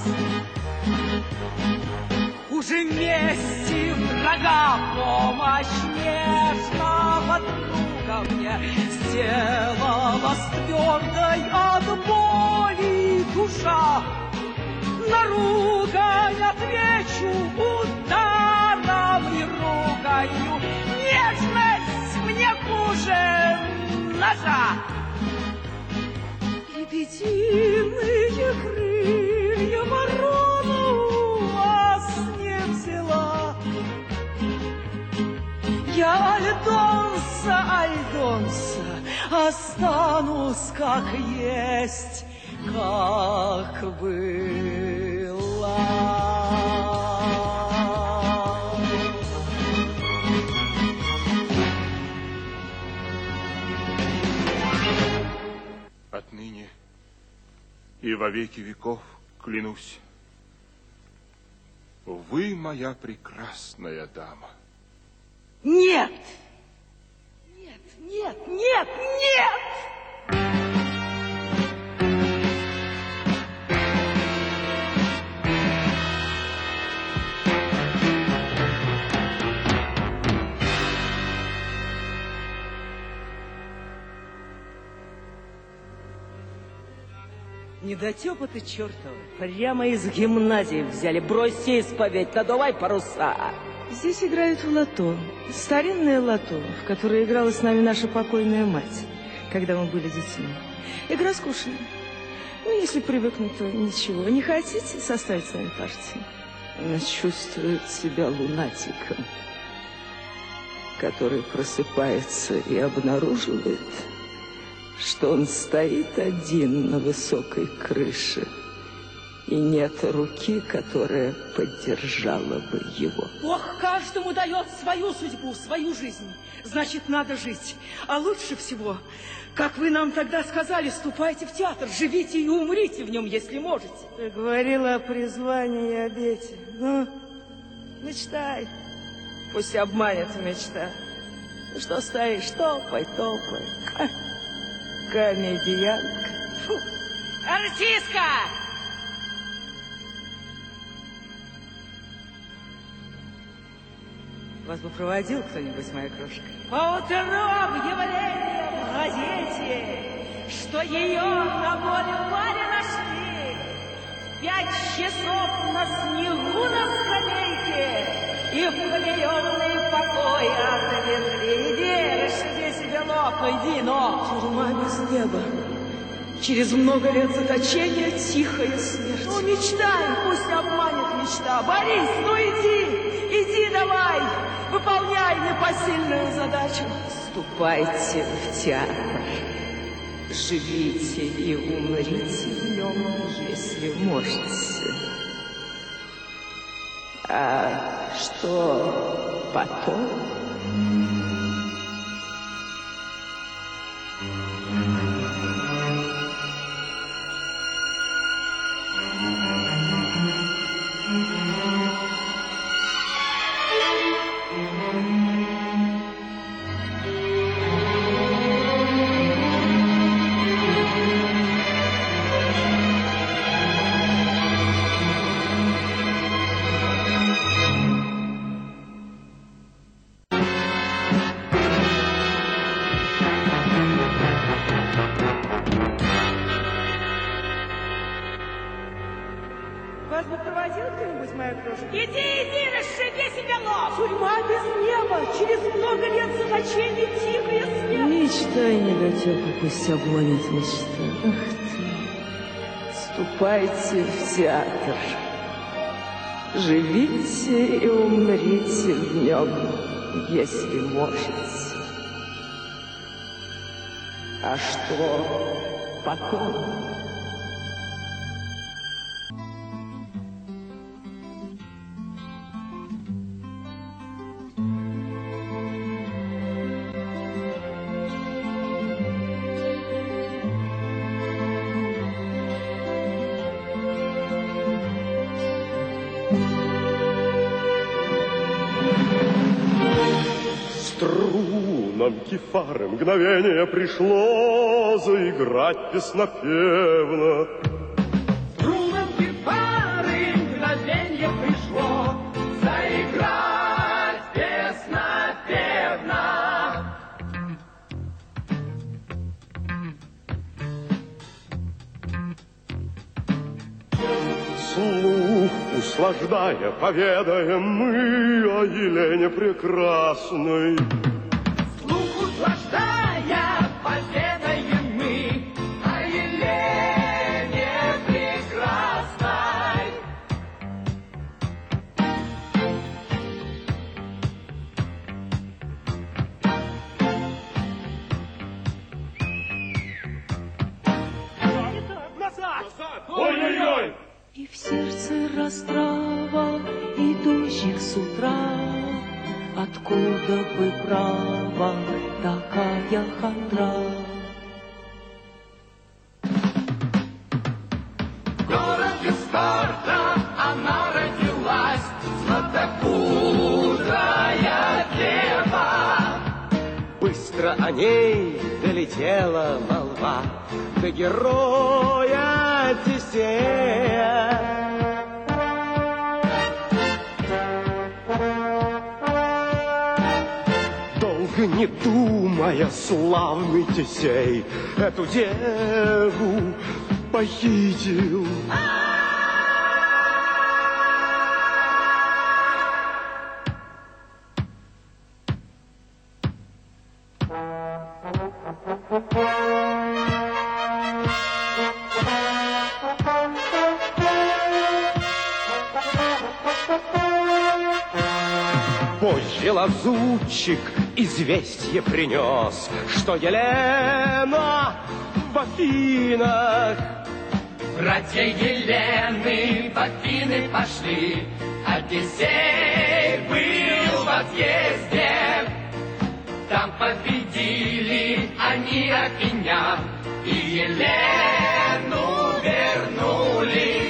Уже мести врага помощь нежного друга мне сделалась твердой от боли душа. На ругань отвечу ударом и руганью. Нежность мне хуже ножа. Лебединые крылья ворона у вас не взяла. Я Альдонса, останусь как есть, как была. Отныне и во веки веков клянусь, вы моя прекрасная дама. Нет! Нет, нет, нет, нет! Недотепа ты чертова. Прямо из гимназии взяли. Бросьте исповедь, надувай паруса. Здесь играют в лото. Старинное лото, в которое играла с нами наша покойная мать, когда мы были детьми. Игра скучная. Ну, если привыкнуть, то ничего. Не хотите составить с вами партию? Она чувствует себя лунатиком, который просыпается и обнаруживает, что он стоит один на высокой крыше, и нет руки, которая поддержала бы его. Бог каждому дает свою судьбу, свою жизнь. Значит, надо жить. А лучше всего, как вы нам тогда сказали, ступайте в театр, живите и умрите в нем, если можете. Ты говорила о призвании и обете. Ну, мечтай. Пусть обманет мечта. Ну что стоишь, топай, топай. Комедиантка. Фу. Артистка! Вас бы проводил кто-нибудь, моя крошка? По утрам объявление в газете, что ее на воле Варе нашли. 5 часов на снегу на скамейке и в приемный покой отвезли. Иди, расшиби себе лоб, иди, но... Тюрьма без неба. Через много лет заточения тихая смерть. Ну, мечтай, пусть обманет мечта. Борис, ну иди, иди давай, выполняй непосильную задачу. Ступайте в театр. Живите и умрите в нем, если можете. А что потом? Вас бы проводил кто-нибудь, моя крошка? Иди, расшиби себе лоб! Тюрьма без неба, через много лет заточения тихая смерть. Мечтай, недотепа, пусть обманет мечта. Ах ты, ступайте в театр. Живите и умрите в нем, если можете. А что потом? Струнам кефары мгновение пришло заиграть песнопевно. Струнам кефары мгновенье пришло заиграть песнопевно. Слух услаждая, поведаем мы о Елене прекрасной. Слух услаждая, поведаем мы о Елене прекрасной. Ой-ой-ой! И в сердце растрава идущих с утра, откуда бы право такая хандра? В городе Спарта она родилась, златокудрая дева. Быстро о ней долетела молва до героя Тесея. Долго не думая, славный Тесей эту деву похитил. Позже лазутчик известие принес, что Елена в Афинах. Братья Елены в Афины пошли, Одиссей был в отъезде. Там победили они афинян и Елену вернули.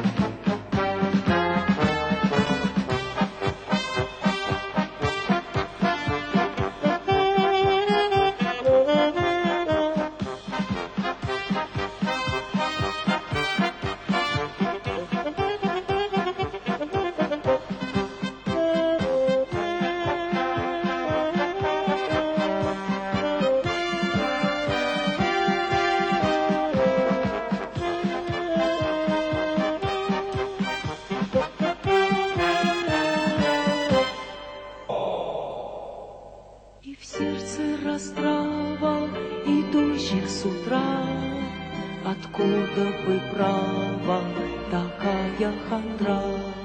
И в сердце растрава идущих с утра, откуда бы право такая хандра?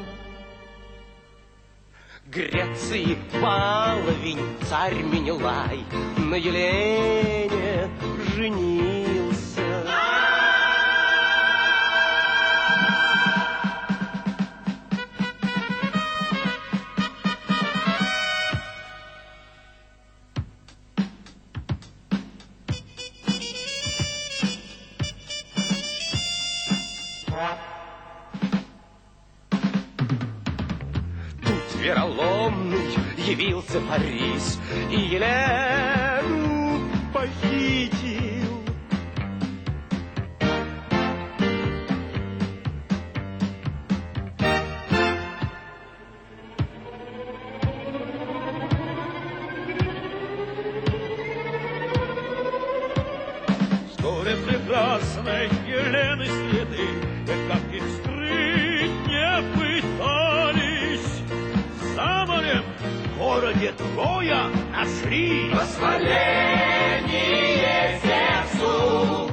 Греции баловень царь Менелай на Елене женился. Вероломный явился Парис и Елену похитил. Вскоре прекрасной Елены следы, как их скрыть Все трое нашли восхваление Зевсу.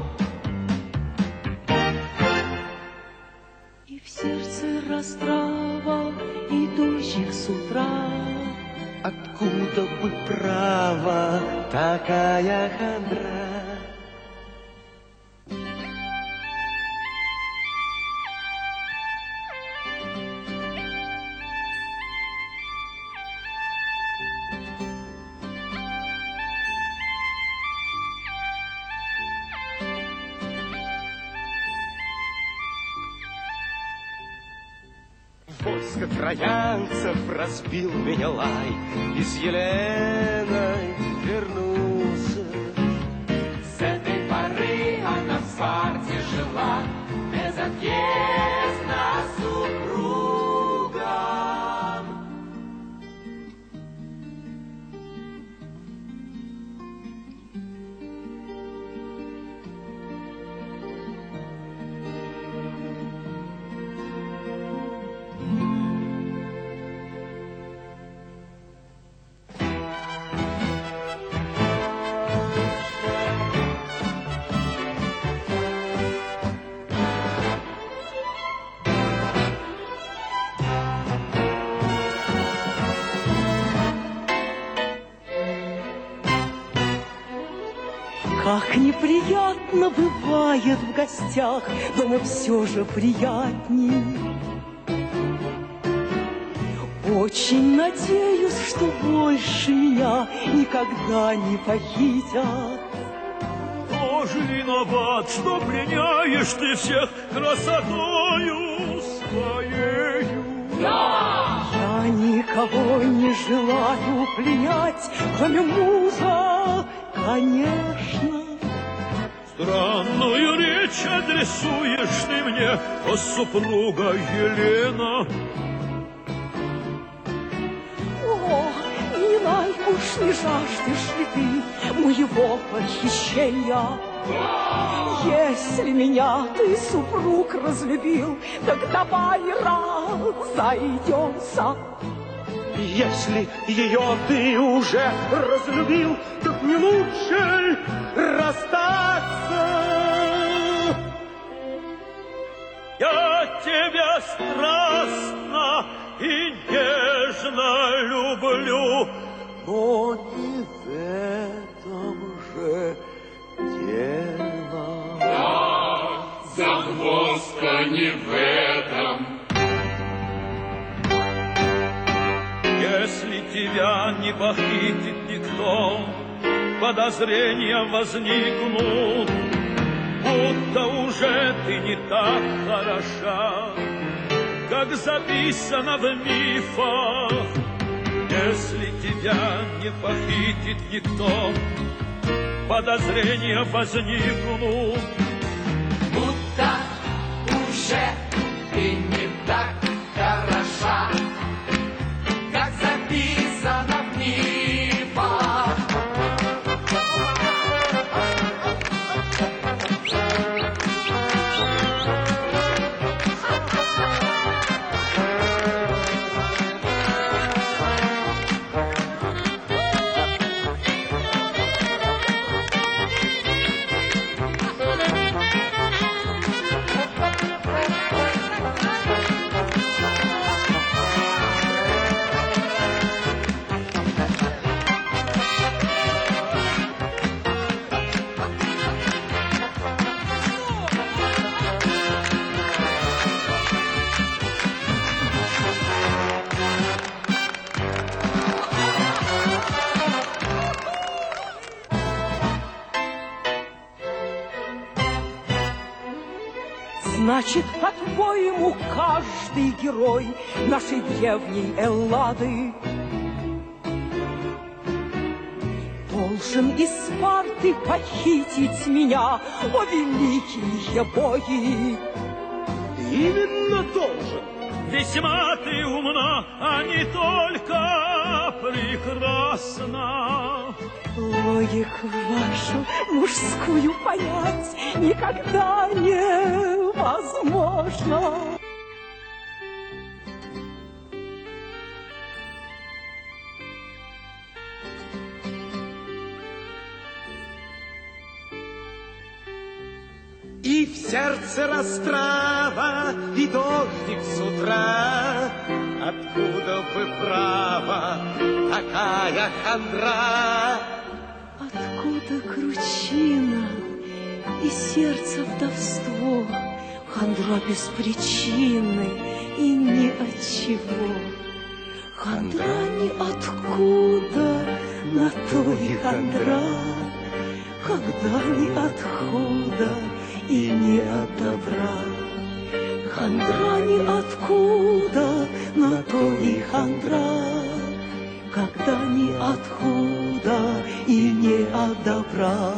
И в сердце растрава идущих с утра. Откуда бы право такая хандра? Войско троянцев разбил меня лай, и с Еленой вернулся. С этой поры она в Спарте жила, безотъездно супругам. Как неприятно бывает в гостях, дома все же приятней. Очень надеюсь, что больше меня никогда не похитят. Кто же виноват, что пленяешь ты всех красотою своею? Я никого не желаю пленять, кроме мужа, конечно. Странную речь адресуешь ты мне, о супруга Елена. О, милай, уж не жаждешь ли ты моего похищения? Если меня ты, супруг, разлюбил, так давай разойдемся. Если ее ты уже разлюбил, так не лучше расстаться. Я тебя страстно и нежно люблю, но не в этом же дело. Да, загвоздка не в этом. Если тебя не похитит никто, подозрения возникнут, будто уже ты не так хороша, как записано в мифах. Если тебя не похитит никто, подозрения возникнут, будто уже ты не так хороша, как записано в мифах. Значит, по-твоему, каждый герой нашей древней Эллады должен из Спарты похитить меня, о великие боги. Именно должен. Весьма ты умна, а не только прекрасна. Логику вашу мужскую понять никогда невозможно. в сердце растрава, и дождик с утра. Откуда вы, право, такая хандра? Откуда кручина и сердце вдовство, хандра без причины и ни от чего. Хандра ни откуда, на то и хандра, когда ни отхода и ни от добра. Хандра ни откуда, на то и хандра, когда ни отхода и не от добра.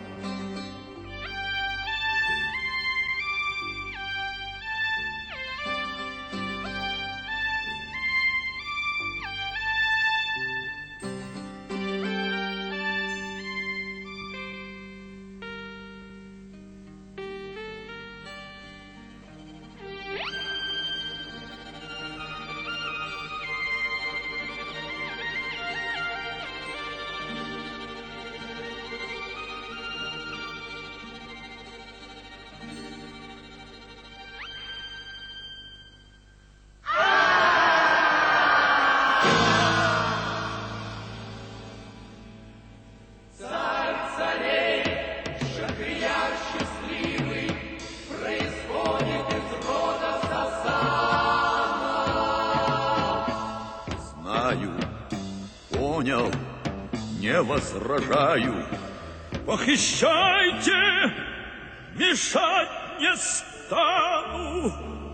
Понял, не возражаю. Похищайте, мешать не стану.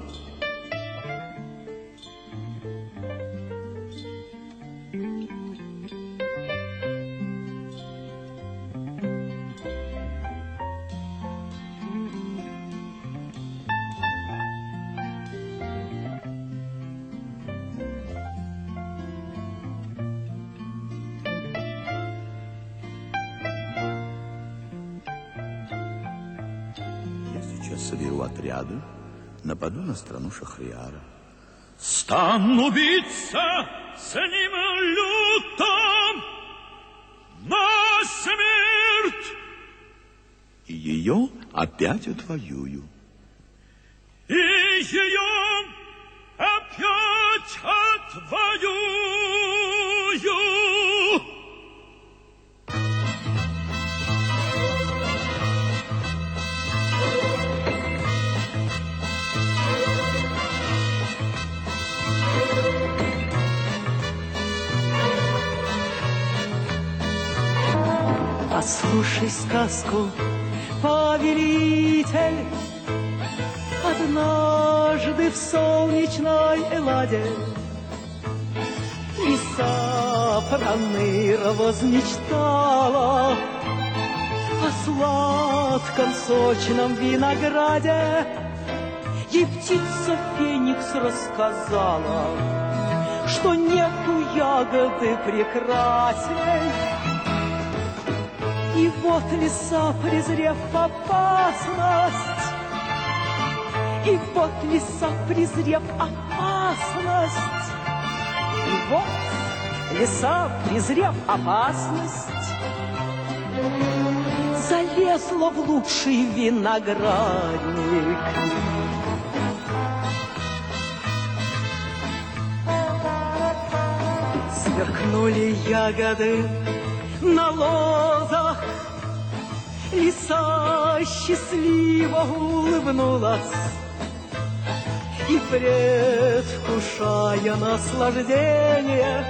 Соберу отряды, нападу на страну Шахрияра. Стану биться с ним люто на смерть. И ее опять отвоюю. И ее опять отвоюю. Послушай сказку, повелитель, однажды в солнечной Элладе лиса проныра возмечтала о сладком сочном винограде. Ей птица Феникс рассказала, что нету ягоды прекрасней. И вот лиса, презрев опасность, и вот лиса, презрев опасность, и вот лиса, презрев опасность, залезла в лучший виноградник. Сверкнули ягоды на лозах, лиса счастливо улыбнулась и, предвкушая наслаждение,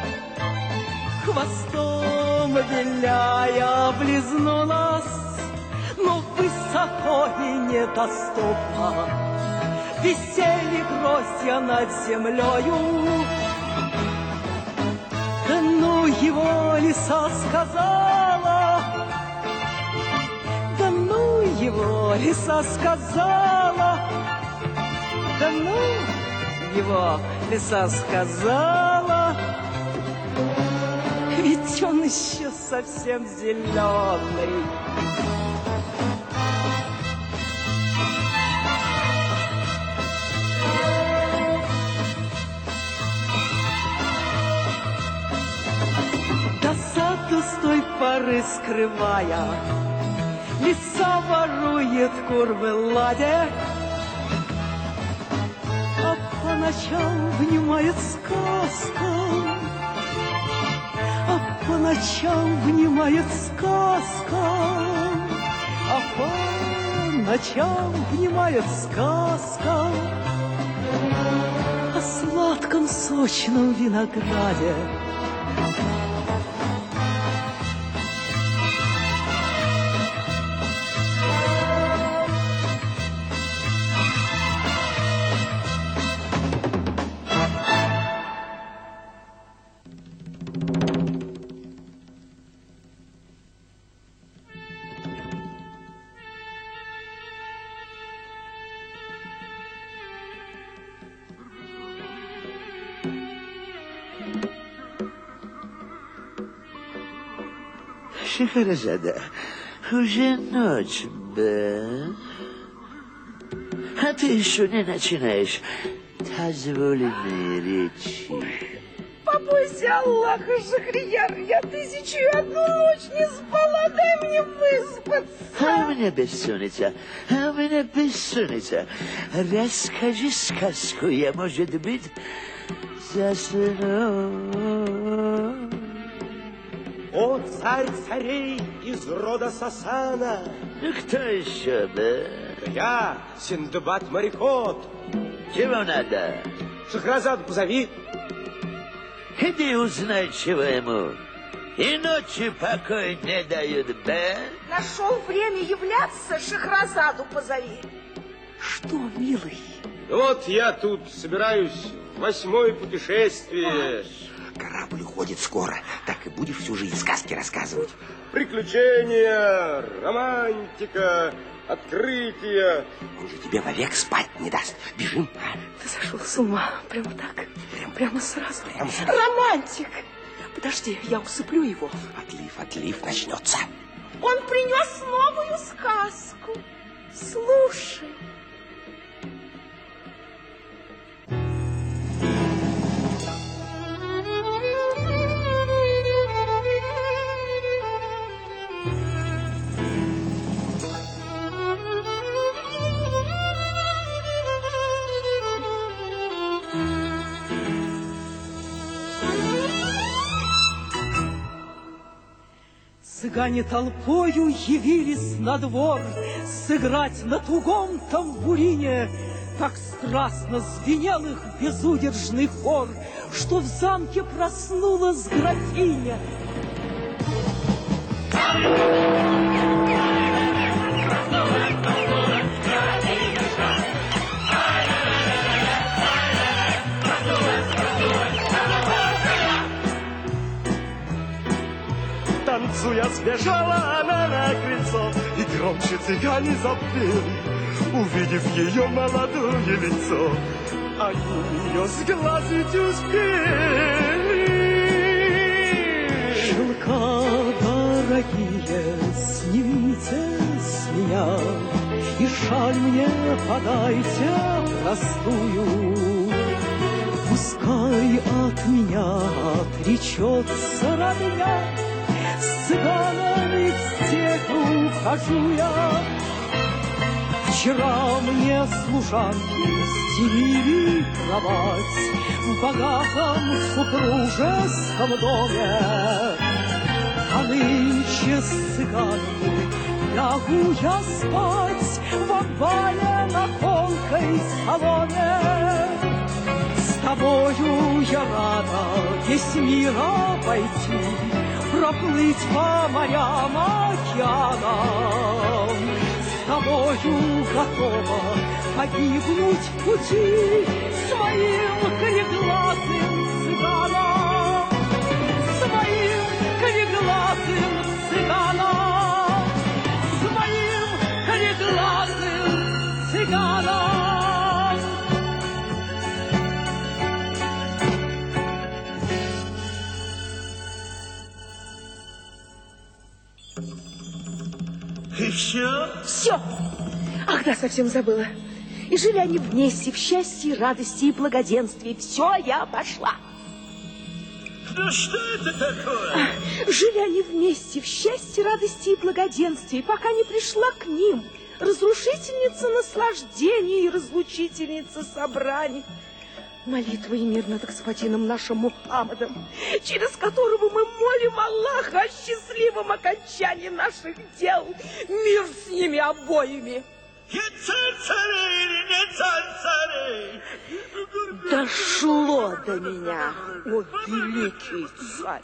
хвостом виляя облизнулась, но высоко и недоступно висели гроздья над землею. Да ну его, лиса сказала, да ну его, лиса сказала, да ну его, лиса сказала, ведь он еще совсем зеленый. Досаду с той поры скрывая, Лиса ворует кур в ладе, а по ночам внимает сказкам, а по ночам внимает сказкам, а по ночам внимает сказкам о сладком сочном винограде. Шахерезада, уже ночь, да? А ты еще не начинаешь дозволенные речи. Побойся Аллаха, Шахрияр, я 1001 ночь не спала, дай мне выспаться. А у меня бессонница, Расскажи сказку, я, может быть, засну. О, царь царей из рода Сасана! Кто еще, да? Я, Синдбад-мореход. Чего надо? Шахразаду позови. Иди узнай, чего ему. И ночью покой не дают, да? Нашел время являться, Шахразаду позови. Что, милый? Вот я тут собираюсь в 8-е путешествие. Корабль уходит скоро, так и будешь всю жизнь сказки рассказывать. Приключения, романтика, открытия. Он же тебе вовек спать не даст. Бежим. Ты сошел с ума. Прямо так? Прямо сразу? Романтик. Подожди, я усыплю его. Отлив начнется. Он принес новую сказку. Слушай. Цыгане толпою явились на двор сыграть на тугом тамбурине. Так страстно звенел их безудержный хор, что в замке проснулась графиня. Танцуя, сбежала она на крыльцо, и громче цыгане запели, увидев ее молодое лицо. Они ее сглазить успели. Шелка дорогие, снимите с меня, и шаль мне подайте простую. Пускай от меня отречется родня, с цыганами в степь ухожу я. Вчера мне служанки стелили кровать в богатом супружеском доме, а нынче с цыганами лягу я спать в обвале на колкой соломе. С тобою я рада весь мир обойти, проплыть по морям, океанам. С тобою готова погибнуть в пути своим кореглазым цыганам, своим кореглазым цыганам, своим кореглазым цыганам. Еще? Все. Ах да, совсем забыла. И жили они вместе в счастье, радости и благоденствии. Все, я пошла. Да что это такое? Жили они вместе в счастье, радости и благоденствии, пока не пришла к ним разрушительница наслаждений и разлучительница собраний. Молитва и мир над господином нашим Мухаммадом, через которого мы молим Аллаха о счастливом окончании наших дел. Мир с ними обоими. Не царь-царей, не царь-царей! Дошло до меня, о великий царь!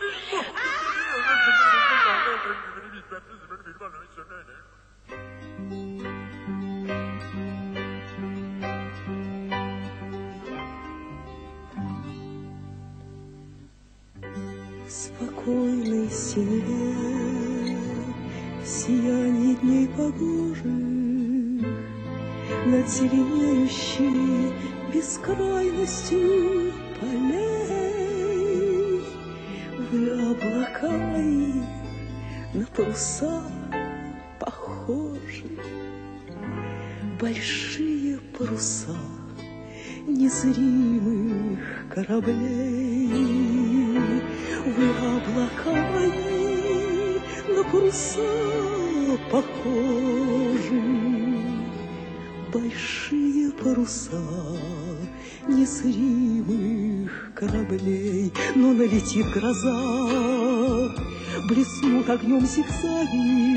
Спокойный синеве, сияние дней погожих, над зеленеющей бескрайностью полей. Вы, облака мои, на паруса похожи, большие паруса незримых кораблей. Вы, облака мои, на паруса похожи, большие паруса незримых кораблей. Но налетит гроза, блеснут огнем зигзаги,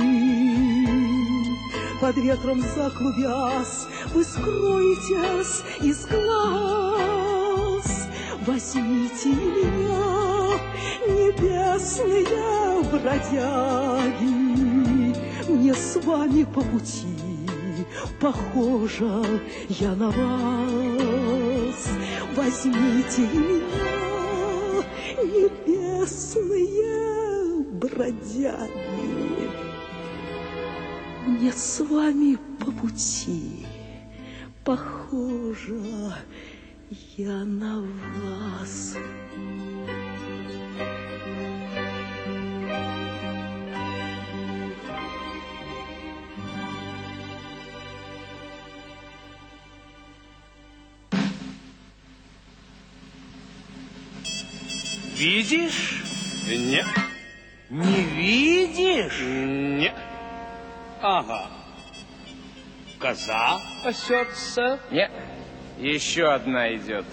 под ветром заклубясь, вы скроетесь из глаз. Возьмите меня, небесные бродяги, мне с вами по пути, похожа я на вас. Возьмите меня, небесные бродяги, мне с вами по пути, похожа я на вас. Видишь? Нет. Не видишь? Нет. Ага. Коза пасется? Нет. Еще одна идет.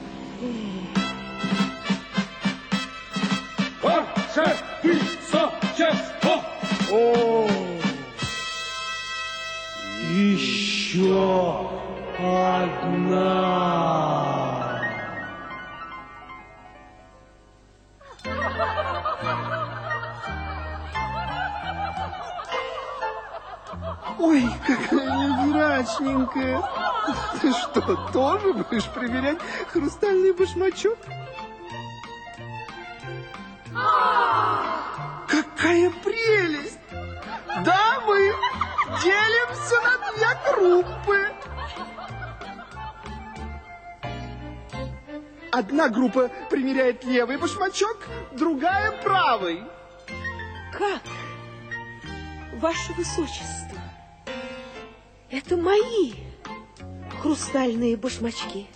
О! Еще одна. Ой, какая невзрачненькая. Ты что, тоже будешь проверять хрустальный башмачок? Какая прелесть! Да, мы делимся на две группы. Одна группа примеряет левый башмачок, другая правый. Как? Ваше Высочество, это мои хрустальные башмачки.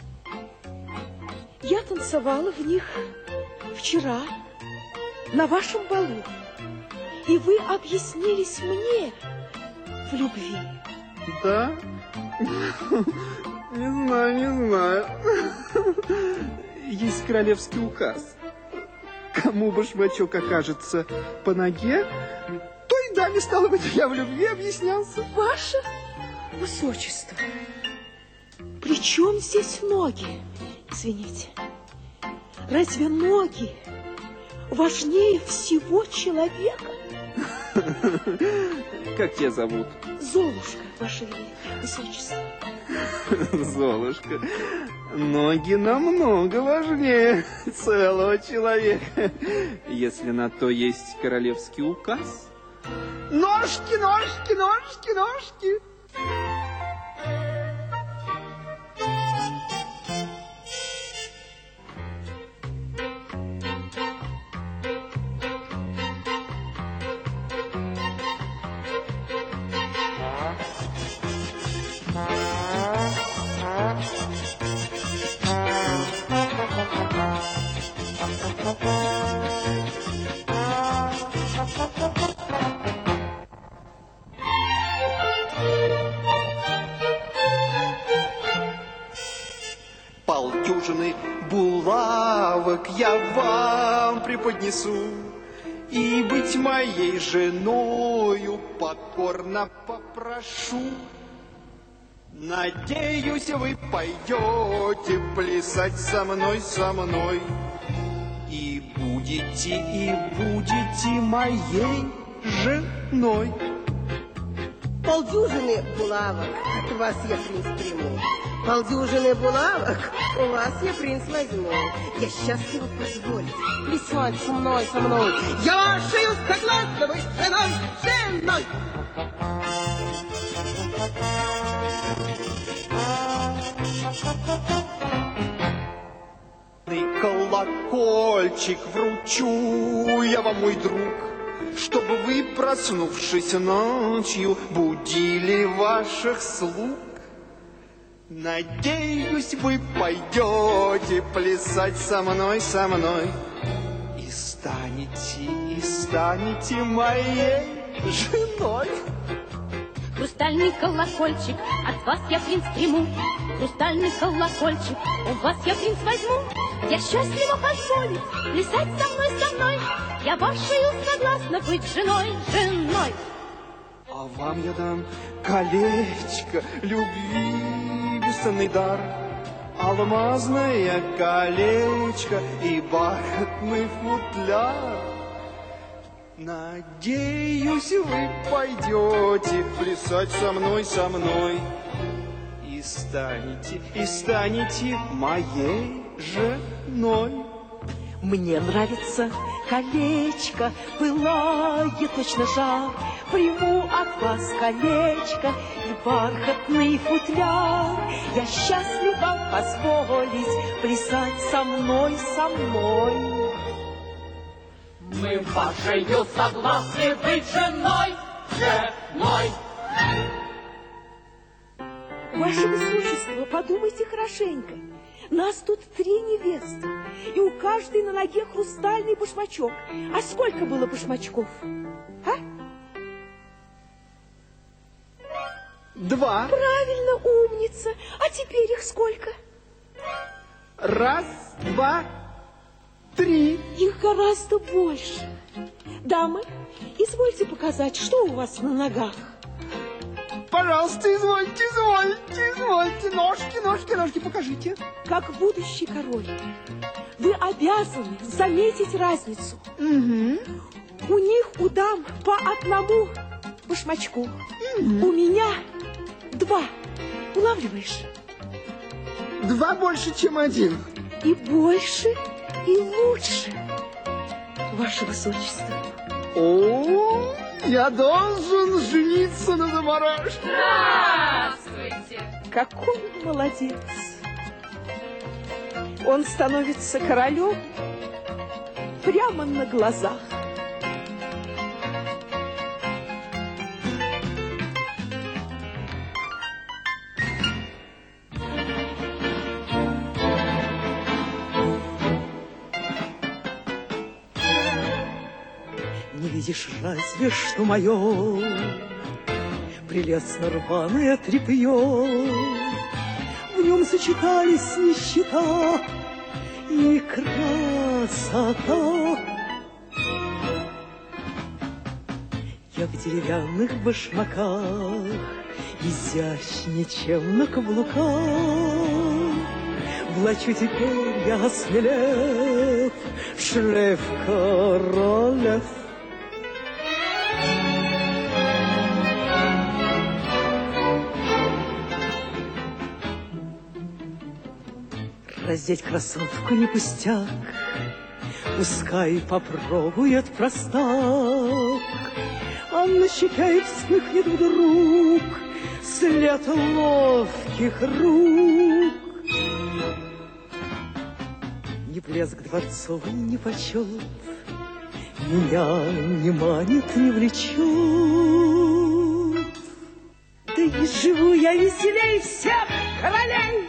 Я танцевала в них вчера на вашем балу, и вы объяснились мне в любви. Да? Не знаю. Есть королевский указ. Кому башмачок окажется по ноге, той даме, стало быть, я в любви объяснялся. Ваше Высочество, при чем здесь ноги? Извините, разве ноги важнее всего человека? Как тебя зовут? Золушка, Ваше Высочество. Золушка, ноги намного важнее целого человека, если на то есть королевский указ. Ножки, ножки, ножки, ножки. полдюжины булавок я вам преподнесу. И быть моей женою покорно попрошу. Надеюсь, вы пойдете плясать со мной, и будете моей женой. Полдюжины булавок от вас я, принц, приму. Полдюжины булавок у вас я, принц, возьму. Я счастлива позволить плясать со мной. Я вашею согласна быть женой. Колокольчик вручу я вам, мой друг, чтобы вы, проснувшись ночью, будили ваших слуг. Надеюсь, вы пойдете плясать со мной, и станете моей женой. Хрустальный колокольчик от вас я, принц, приму. Хрустальный колокольчик у вас я, принц, возьму. Я счастлива позволить плясать со мной. Я вашею согласна быть женой. А вам я дам колечко любви, бесценный дар, алмазное колечко и бархатный футляр. Надеюсь, вы пойдете плясать со мной, и станете моей женой. Мне нравится колечко, пылает точно жар. Приму от вас колечко и бархатный футляр. Я счастлива позволить плясать со мной. Мы вашею согласны быть женой. Ваше Высочество, подумайте хорошенько. Нас тут 3 невесты, и у каждой на ноге хрустальный башмачок. А сколько было башмачков? 2. Правильно, умница. А теперь их сколько? 1, 2, 3. Их гораздо больше. Дамы, извольте показать, что у вас на ногах. Пожалуйста, извольте. Ножки, покажите. Как будущий король, вы обязаны заметить разницу. Угу. У них, у дам, по 1 башмачку. У меня 2. Улавливаешь? 2 больше, чем 1. И больше, и лучше, Ваше Высочество. О, я должен жениться на заморашке. Здравствуйте! Какой он молодец! Он становится королем прямо на глазах. Не видишь разве, что мое прелестно рваное тряпье? В нем сочетались нищета и красота. Я в деревянных башмаках, изящнее, чем на каблуках. Влачу теперь я смелев, шлейф королев. Раздеть красотку не пустяк, пускай попробует простак. А на щеке и вспыхнет вдруг след ловких рук. Ни блеск дворцовый, ни почет меня не манит, не влечет. Да и живу я веселей всех королей.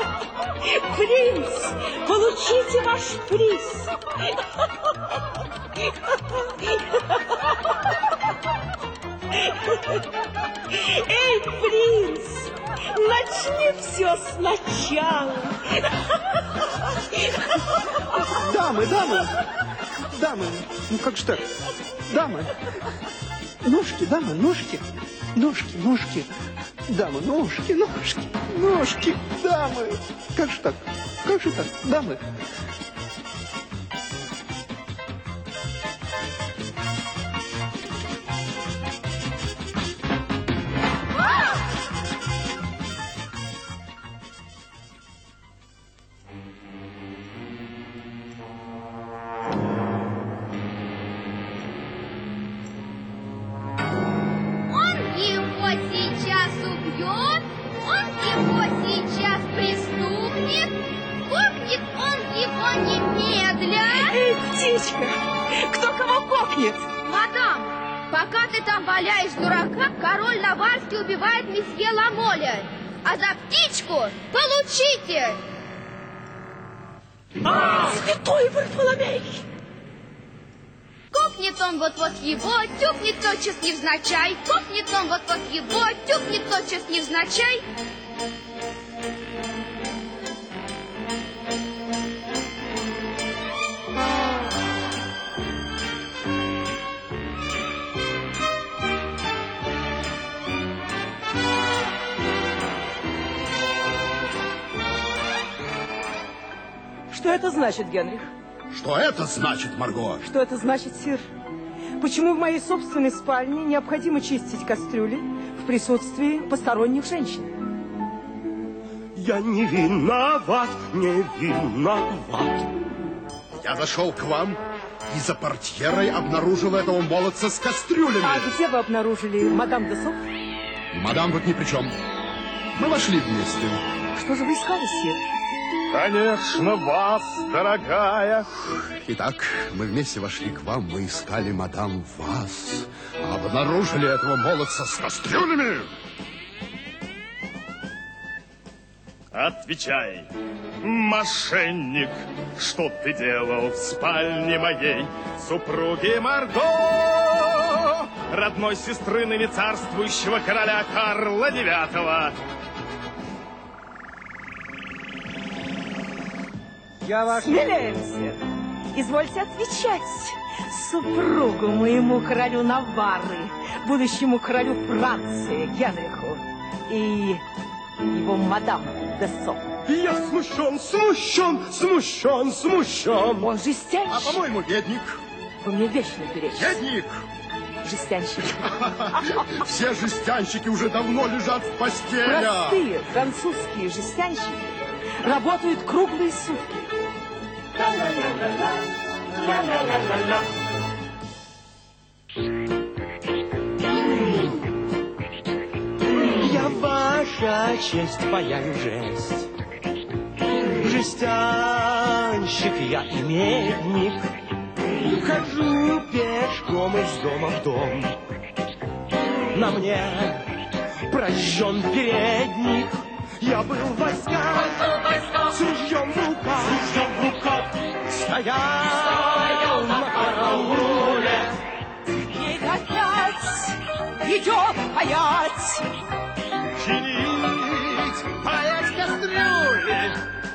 Принц, получите ваш приз. Эй, принц, начни все сначала. Дамы, ну как же так? Дамы, ножки, дамы, ножки, дамы, ножки, дамы. Как же так, дамы? Пока ты там валяешь дурака, король Наварский убивает месье Ламоля. А за птичку получите! Святой Варфоломей! Кокнет он вот-вот его, тюкнет тотчас невзначай. Кокнет он вот-вот его, тюкнет тотчас невзначай. Что это значит, Генрих? Что это значит, Марго? Что это значит, сир? Почему в моей собственной спальне необходимо чистить кастрюли в присутствии посторонних женщин? Я не виноват. Я зашел к вам и за портьерой обнаружил этого молодца с кастрюлями. А где вы обнаружили мадам де Соф? Мадам тут ни при чем. Мы вошли вместе. Что же вы искали, сир? Конечно, вас, дорогая. Итак, мы вместе вошли к вам, мы искали мадам вас. Обнаружили этого молодца с кастрюлями. Отвечай, мошенник, что ты делал в спальне моей супруги Марго, родной сестры ныне царствующего короля Карла IX. Я ваш... Смеляемся. Извольте отвечать. Супругу моему королю Наварры, будущему королю Франции Генриху и его мадам де Соф. Я смущен. Он жестянщик. А по-моему, бедник. Вы мне вечно перечите. Бедник. Жестянщик. Все жестянщики уже давно лежат в постели. Простые французские жестянщики работают круглые сутки. Я ваша честь паяю жесть. Жестянщик я и медник. Хожу пешком из дома в дом. На мне прощен передник. Я был в войсках, с ружьем в руках, стоял на карауле. И опять идет паять. Чинить, паять кастрюли.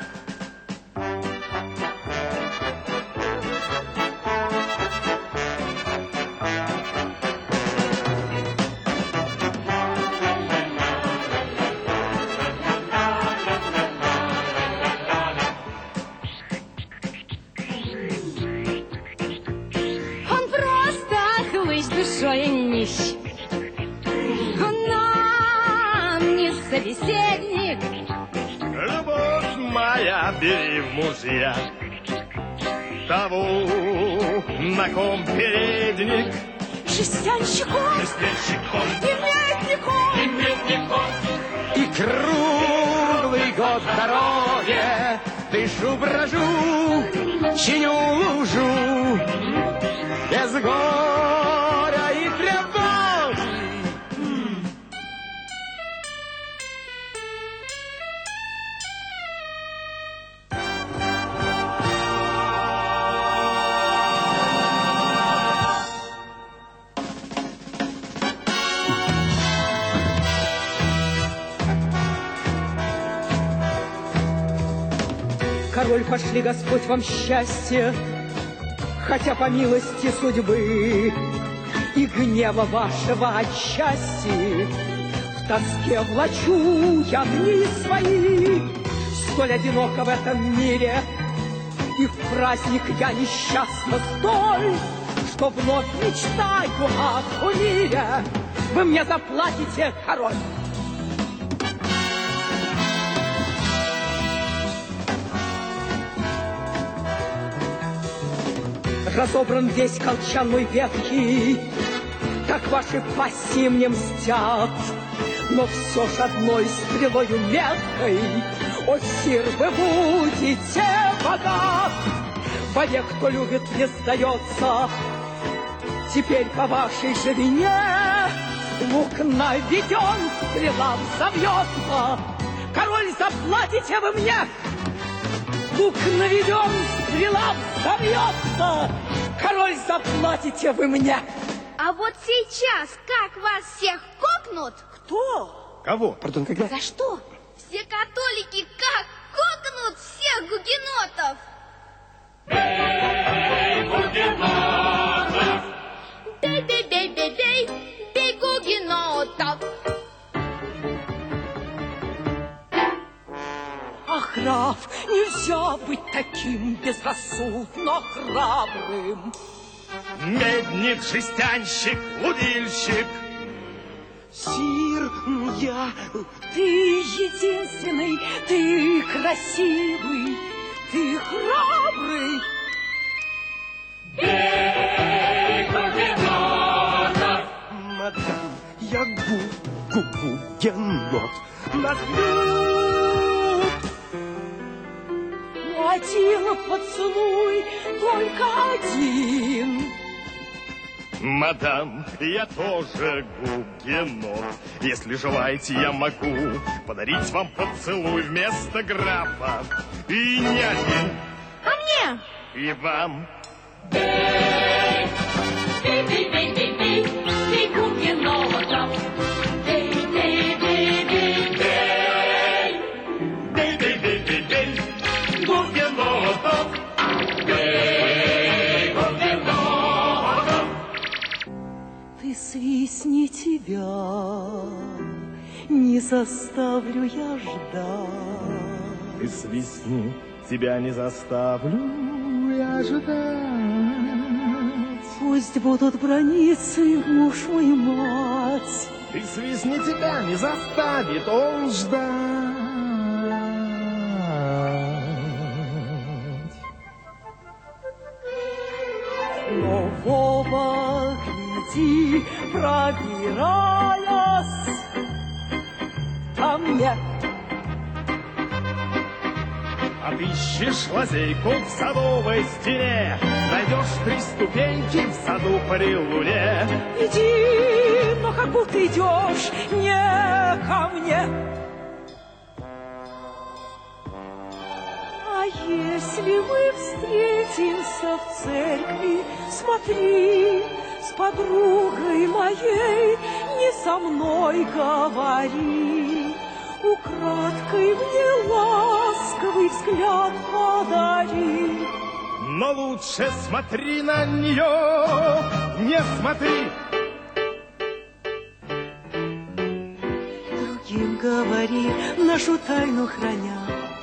Душой нищ. Он нам не собеседник. Любовь моя, бери в мужья того, на ком передник. Жестянщиком, и медником, И круглый год здоровья дышу, брожу, чиню лужу без горя и тревоги. доль пошли Господь вам счастье, хотя по милости судьбы и гнева вашего отчасти в тоске влачу я дни свои, столь одиноко в этом мире, и в праздник я несчастна столь, что вновь мечтаю о кумире. Вы мне заплатите, король. Разобран весь колчан мой ветхий, как ваши пасти мне мстят, но все ж одной стрелою меткой, о, сир, вы будете богат. Вовек, кто любит, не сдается, теперь по вашей же вине лук наведен, стрела взовьется. Король, заплатите вы мне! Лук наведен, стрела взовьется. Король, заплатите вы мне! А вот сейчас, как вас всех кокнут? Кто? Кого? Пардон, когда? За что? Все католики как кокнут всех гугенотов! Бей, гугенотов! Бей, бей, бей, бей, бей, бей гугенотов! Ах, граф, нельзя быть таким безрассудно храбрым. Медник, жестянщик, лудильщик. Сир, я... Ты единственный, ты красивый, ты храбрый. Бей, гугенотов! Мадам, я гугенот. Нас бьют. Один поцелуй, только один. Мадам, я тоже гугенот. Если желаете, я могу подарить вам поцелуй вместо графа. И не один. А мне? И вам. Бей, бей, бей, бей, бей, бей, бей гугенотов! Бей, бей, бей, бей, бей! Бей, бей, бей, бей, бей, гугенотов! Бей гугенотов! Ты свистни тебя, не заставлю я ждать. Ты свистни, тебя не заставлю я ждать. Пусть будут браниться муж мой и мать. Ты свистни, тебя не заставит он ждать. Но в оба гляди, пробираясь ко мне. Отыщешь лазейку в садовой стене, найдешь 3 ступеньки в саду при луне. Иди, но как будто идешь не ко мне. А если мы встретимся в церкви, смотри, с подругой моей не со мной говори. Украдкой мне ласковый взгляд подари. Но лучше смотри на нее, не смотри. Другим говори, нашу тайну храня,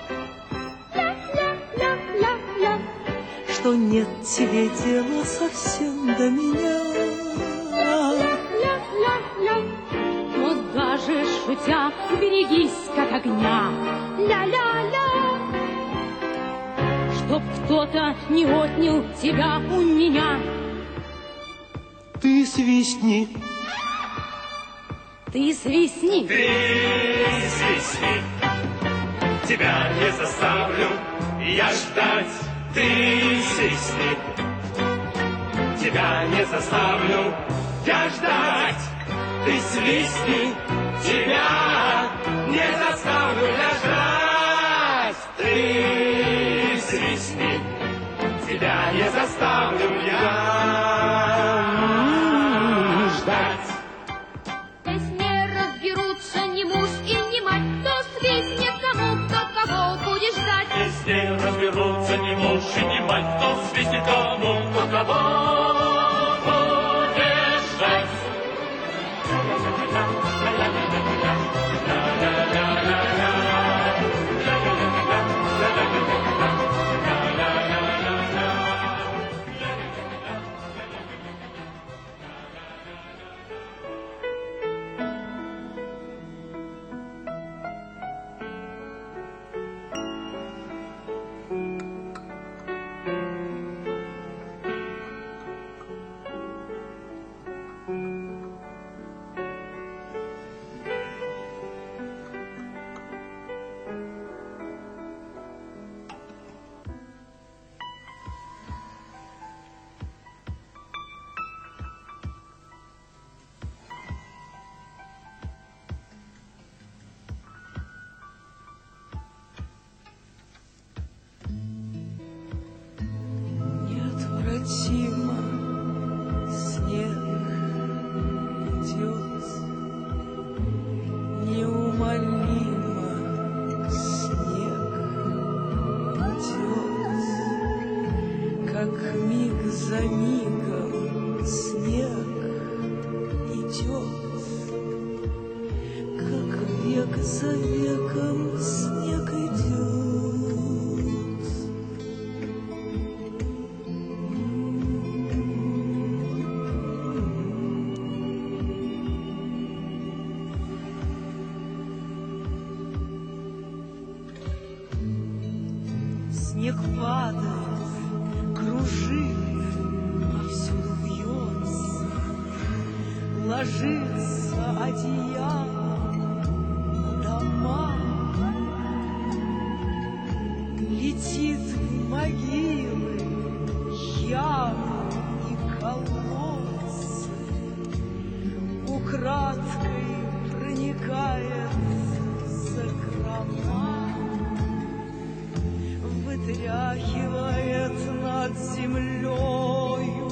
Ля-ля-ля-ля-ля, что нет тебе дела совсем до меня. ля-ля-ля, но даже шутя берегись как огня. Ля-ля-ля, чтоб кто-то не отнял тебя у меня. Ты свистни. Ты свистни. Ты свистни, тебя не заставлю я ждать. Ты свистни, тебя не заставлю я ждать. Ты свистни, тебя не заставлю я ждать. Ты свистни, тебя не заставлю я ждать. Здесь не разберутся ни муж и ни мать, кто свистнет кому, кто кого будет ждать. Здесь не разберутся свистит тому, у кого будет шесть. Неотвратимо снег идет, неумолимо снег идет, как миг за мигом снег идет, как век за веком снег идет. Снег падает, кружит, повсюду вьется, ложится одеяло на дома, летит в могилы, ямы и колодцы, украдкой проникает в закрома, вытряхивает над землею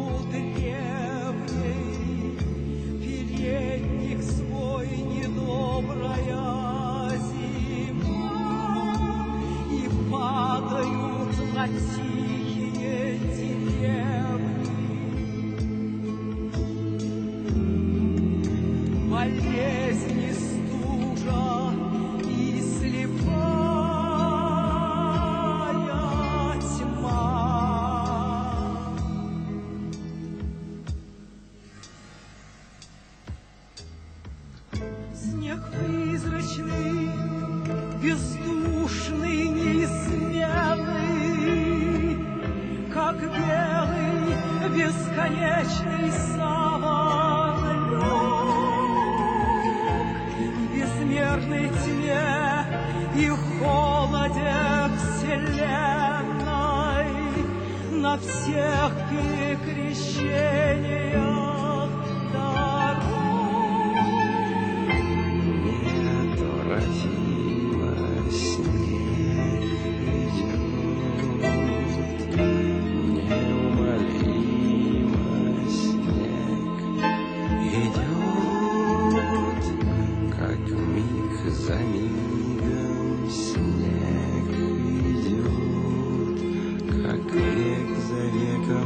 древней передник свой недобрая зима, и падают на тихие деревни болезни, стужа и слепая тьма. Снег призрачный, бездушный, неизменный, как белый бесконечный самолет, в безмерной тьме и холоде вселенной, на всех перекрещениях дорог. Неотвратимо снег идет, неумолимо снег идет, как миг за мигом снег идет, как век за веком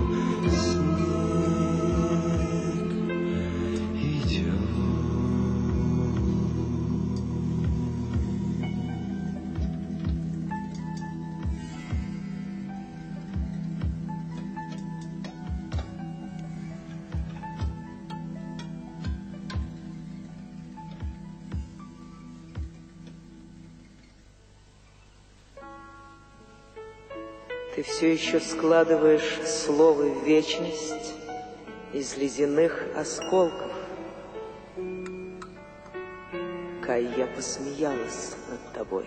снег идет. Ты все еще складываешь слово «вечность» из ледяных осколков. Кай, я посмеялась над тобой.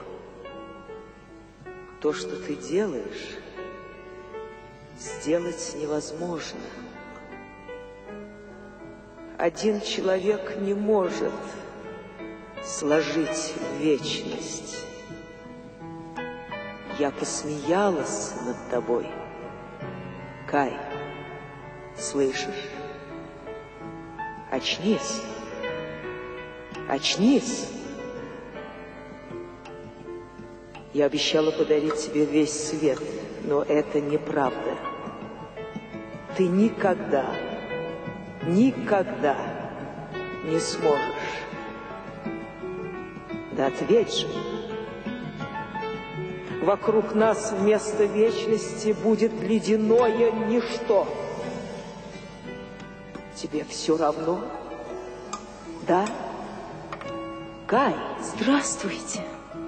То, что ты делаешь, сделать невозможно. Один человек не может сложить вечность. Я посмеялась над тобой. Кай, слышишь? Очнись. Очнись. Я обещала подарить тебе весь свет, но это неправда. ты никогда не сможешь. Да ответь же. Вокруг нас вместо вечности будет ледяное ничто. Тебе все равно? Да? Кай, Здравствуйте.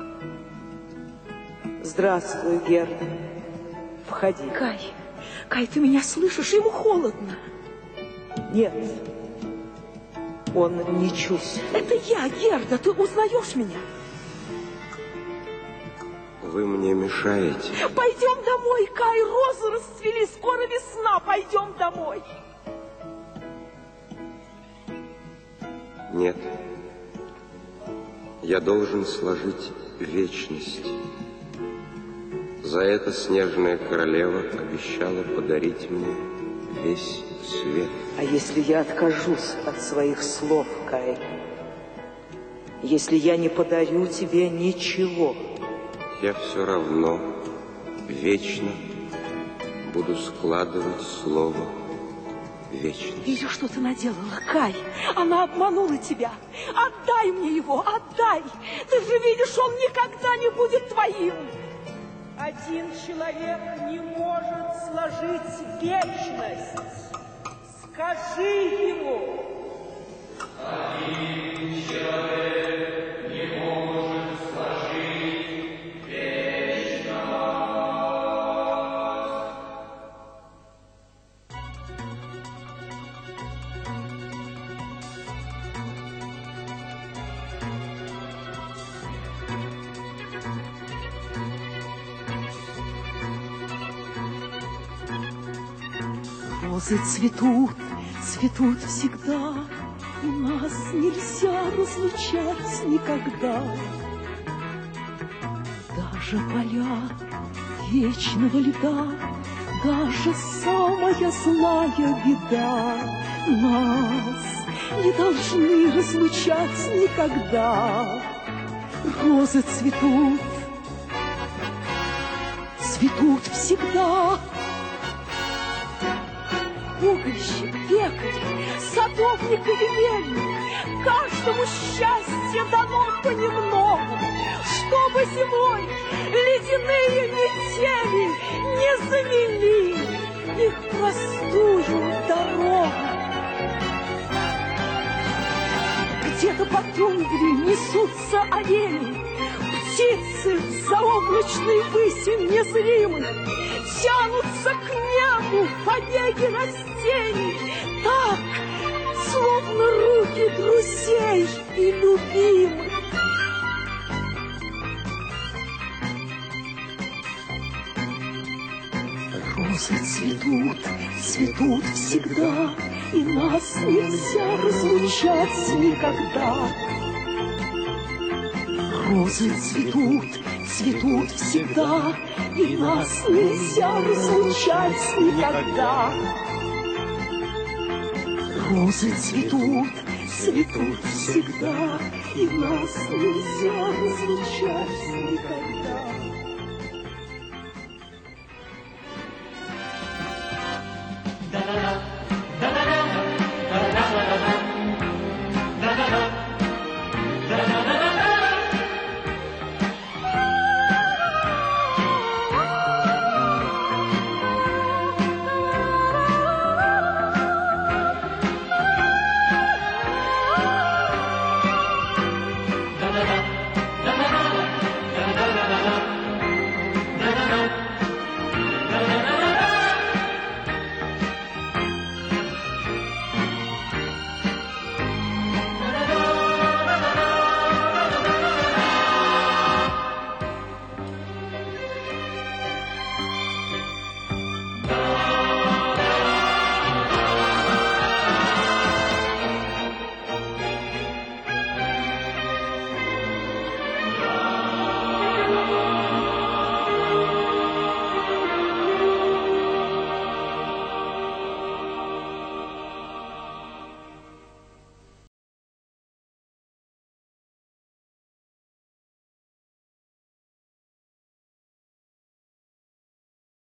Здравствуй, Герда. Входи. Кай, ты меня слышишь? Ему холодно. Нет, он не чувствует. Это я, Герда, ты узнаешь меня? Вы мне мешаете. Пойдем домой, Кай, розы расцвели, скоро весна, пойдем домой. Нет. Я должен сложить вечность. За это снежная королева обещала подарить мне весь свет. А если я откажусь от своих слов, Кай? Если я не подарю тебе ничего? Я все равно вечно буду складывать слово вечность. Видишь, что ты наделала, Кай? Она обманула тебя. Отдай мне его, отдай. Ты же видишь, он никогда не будет твоим. Один человек не может сложить вечность. Скажи ему. Один человек не может сложить вечность. Розы цветут, цветут всегда, и нас нельзя разлучать никогда. Даже поля вечного льда, даже самая злая беда нас не должны разлучать никогда. Розы цветут, цветут всегда. Угольщик, пекарь, садовник или мельник, каждому счастье дано понемногу, чтобы зимой ледяные метели не замели их простую дорогу. Где-то по тундре несутся олени, птицы в заоблачной выси незримы, тянутся к небу побеги растений, так, словно руки друзей и любимых. Розы цветут, цветут всегда, и нас нельзя разлучать никогда. Розы цветут, цветут всегда, и нас нельзя разлучать никогда. Розы цветут, цветут всегда, и нас нельзя разлучать никогда.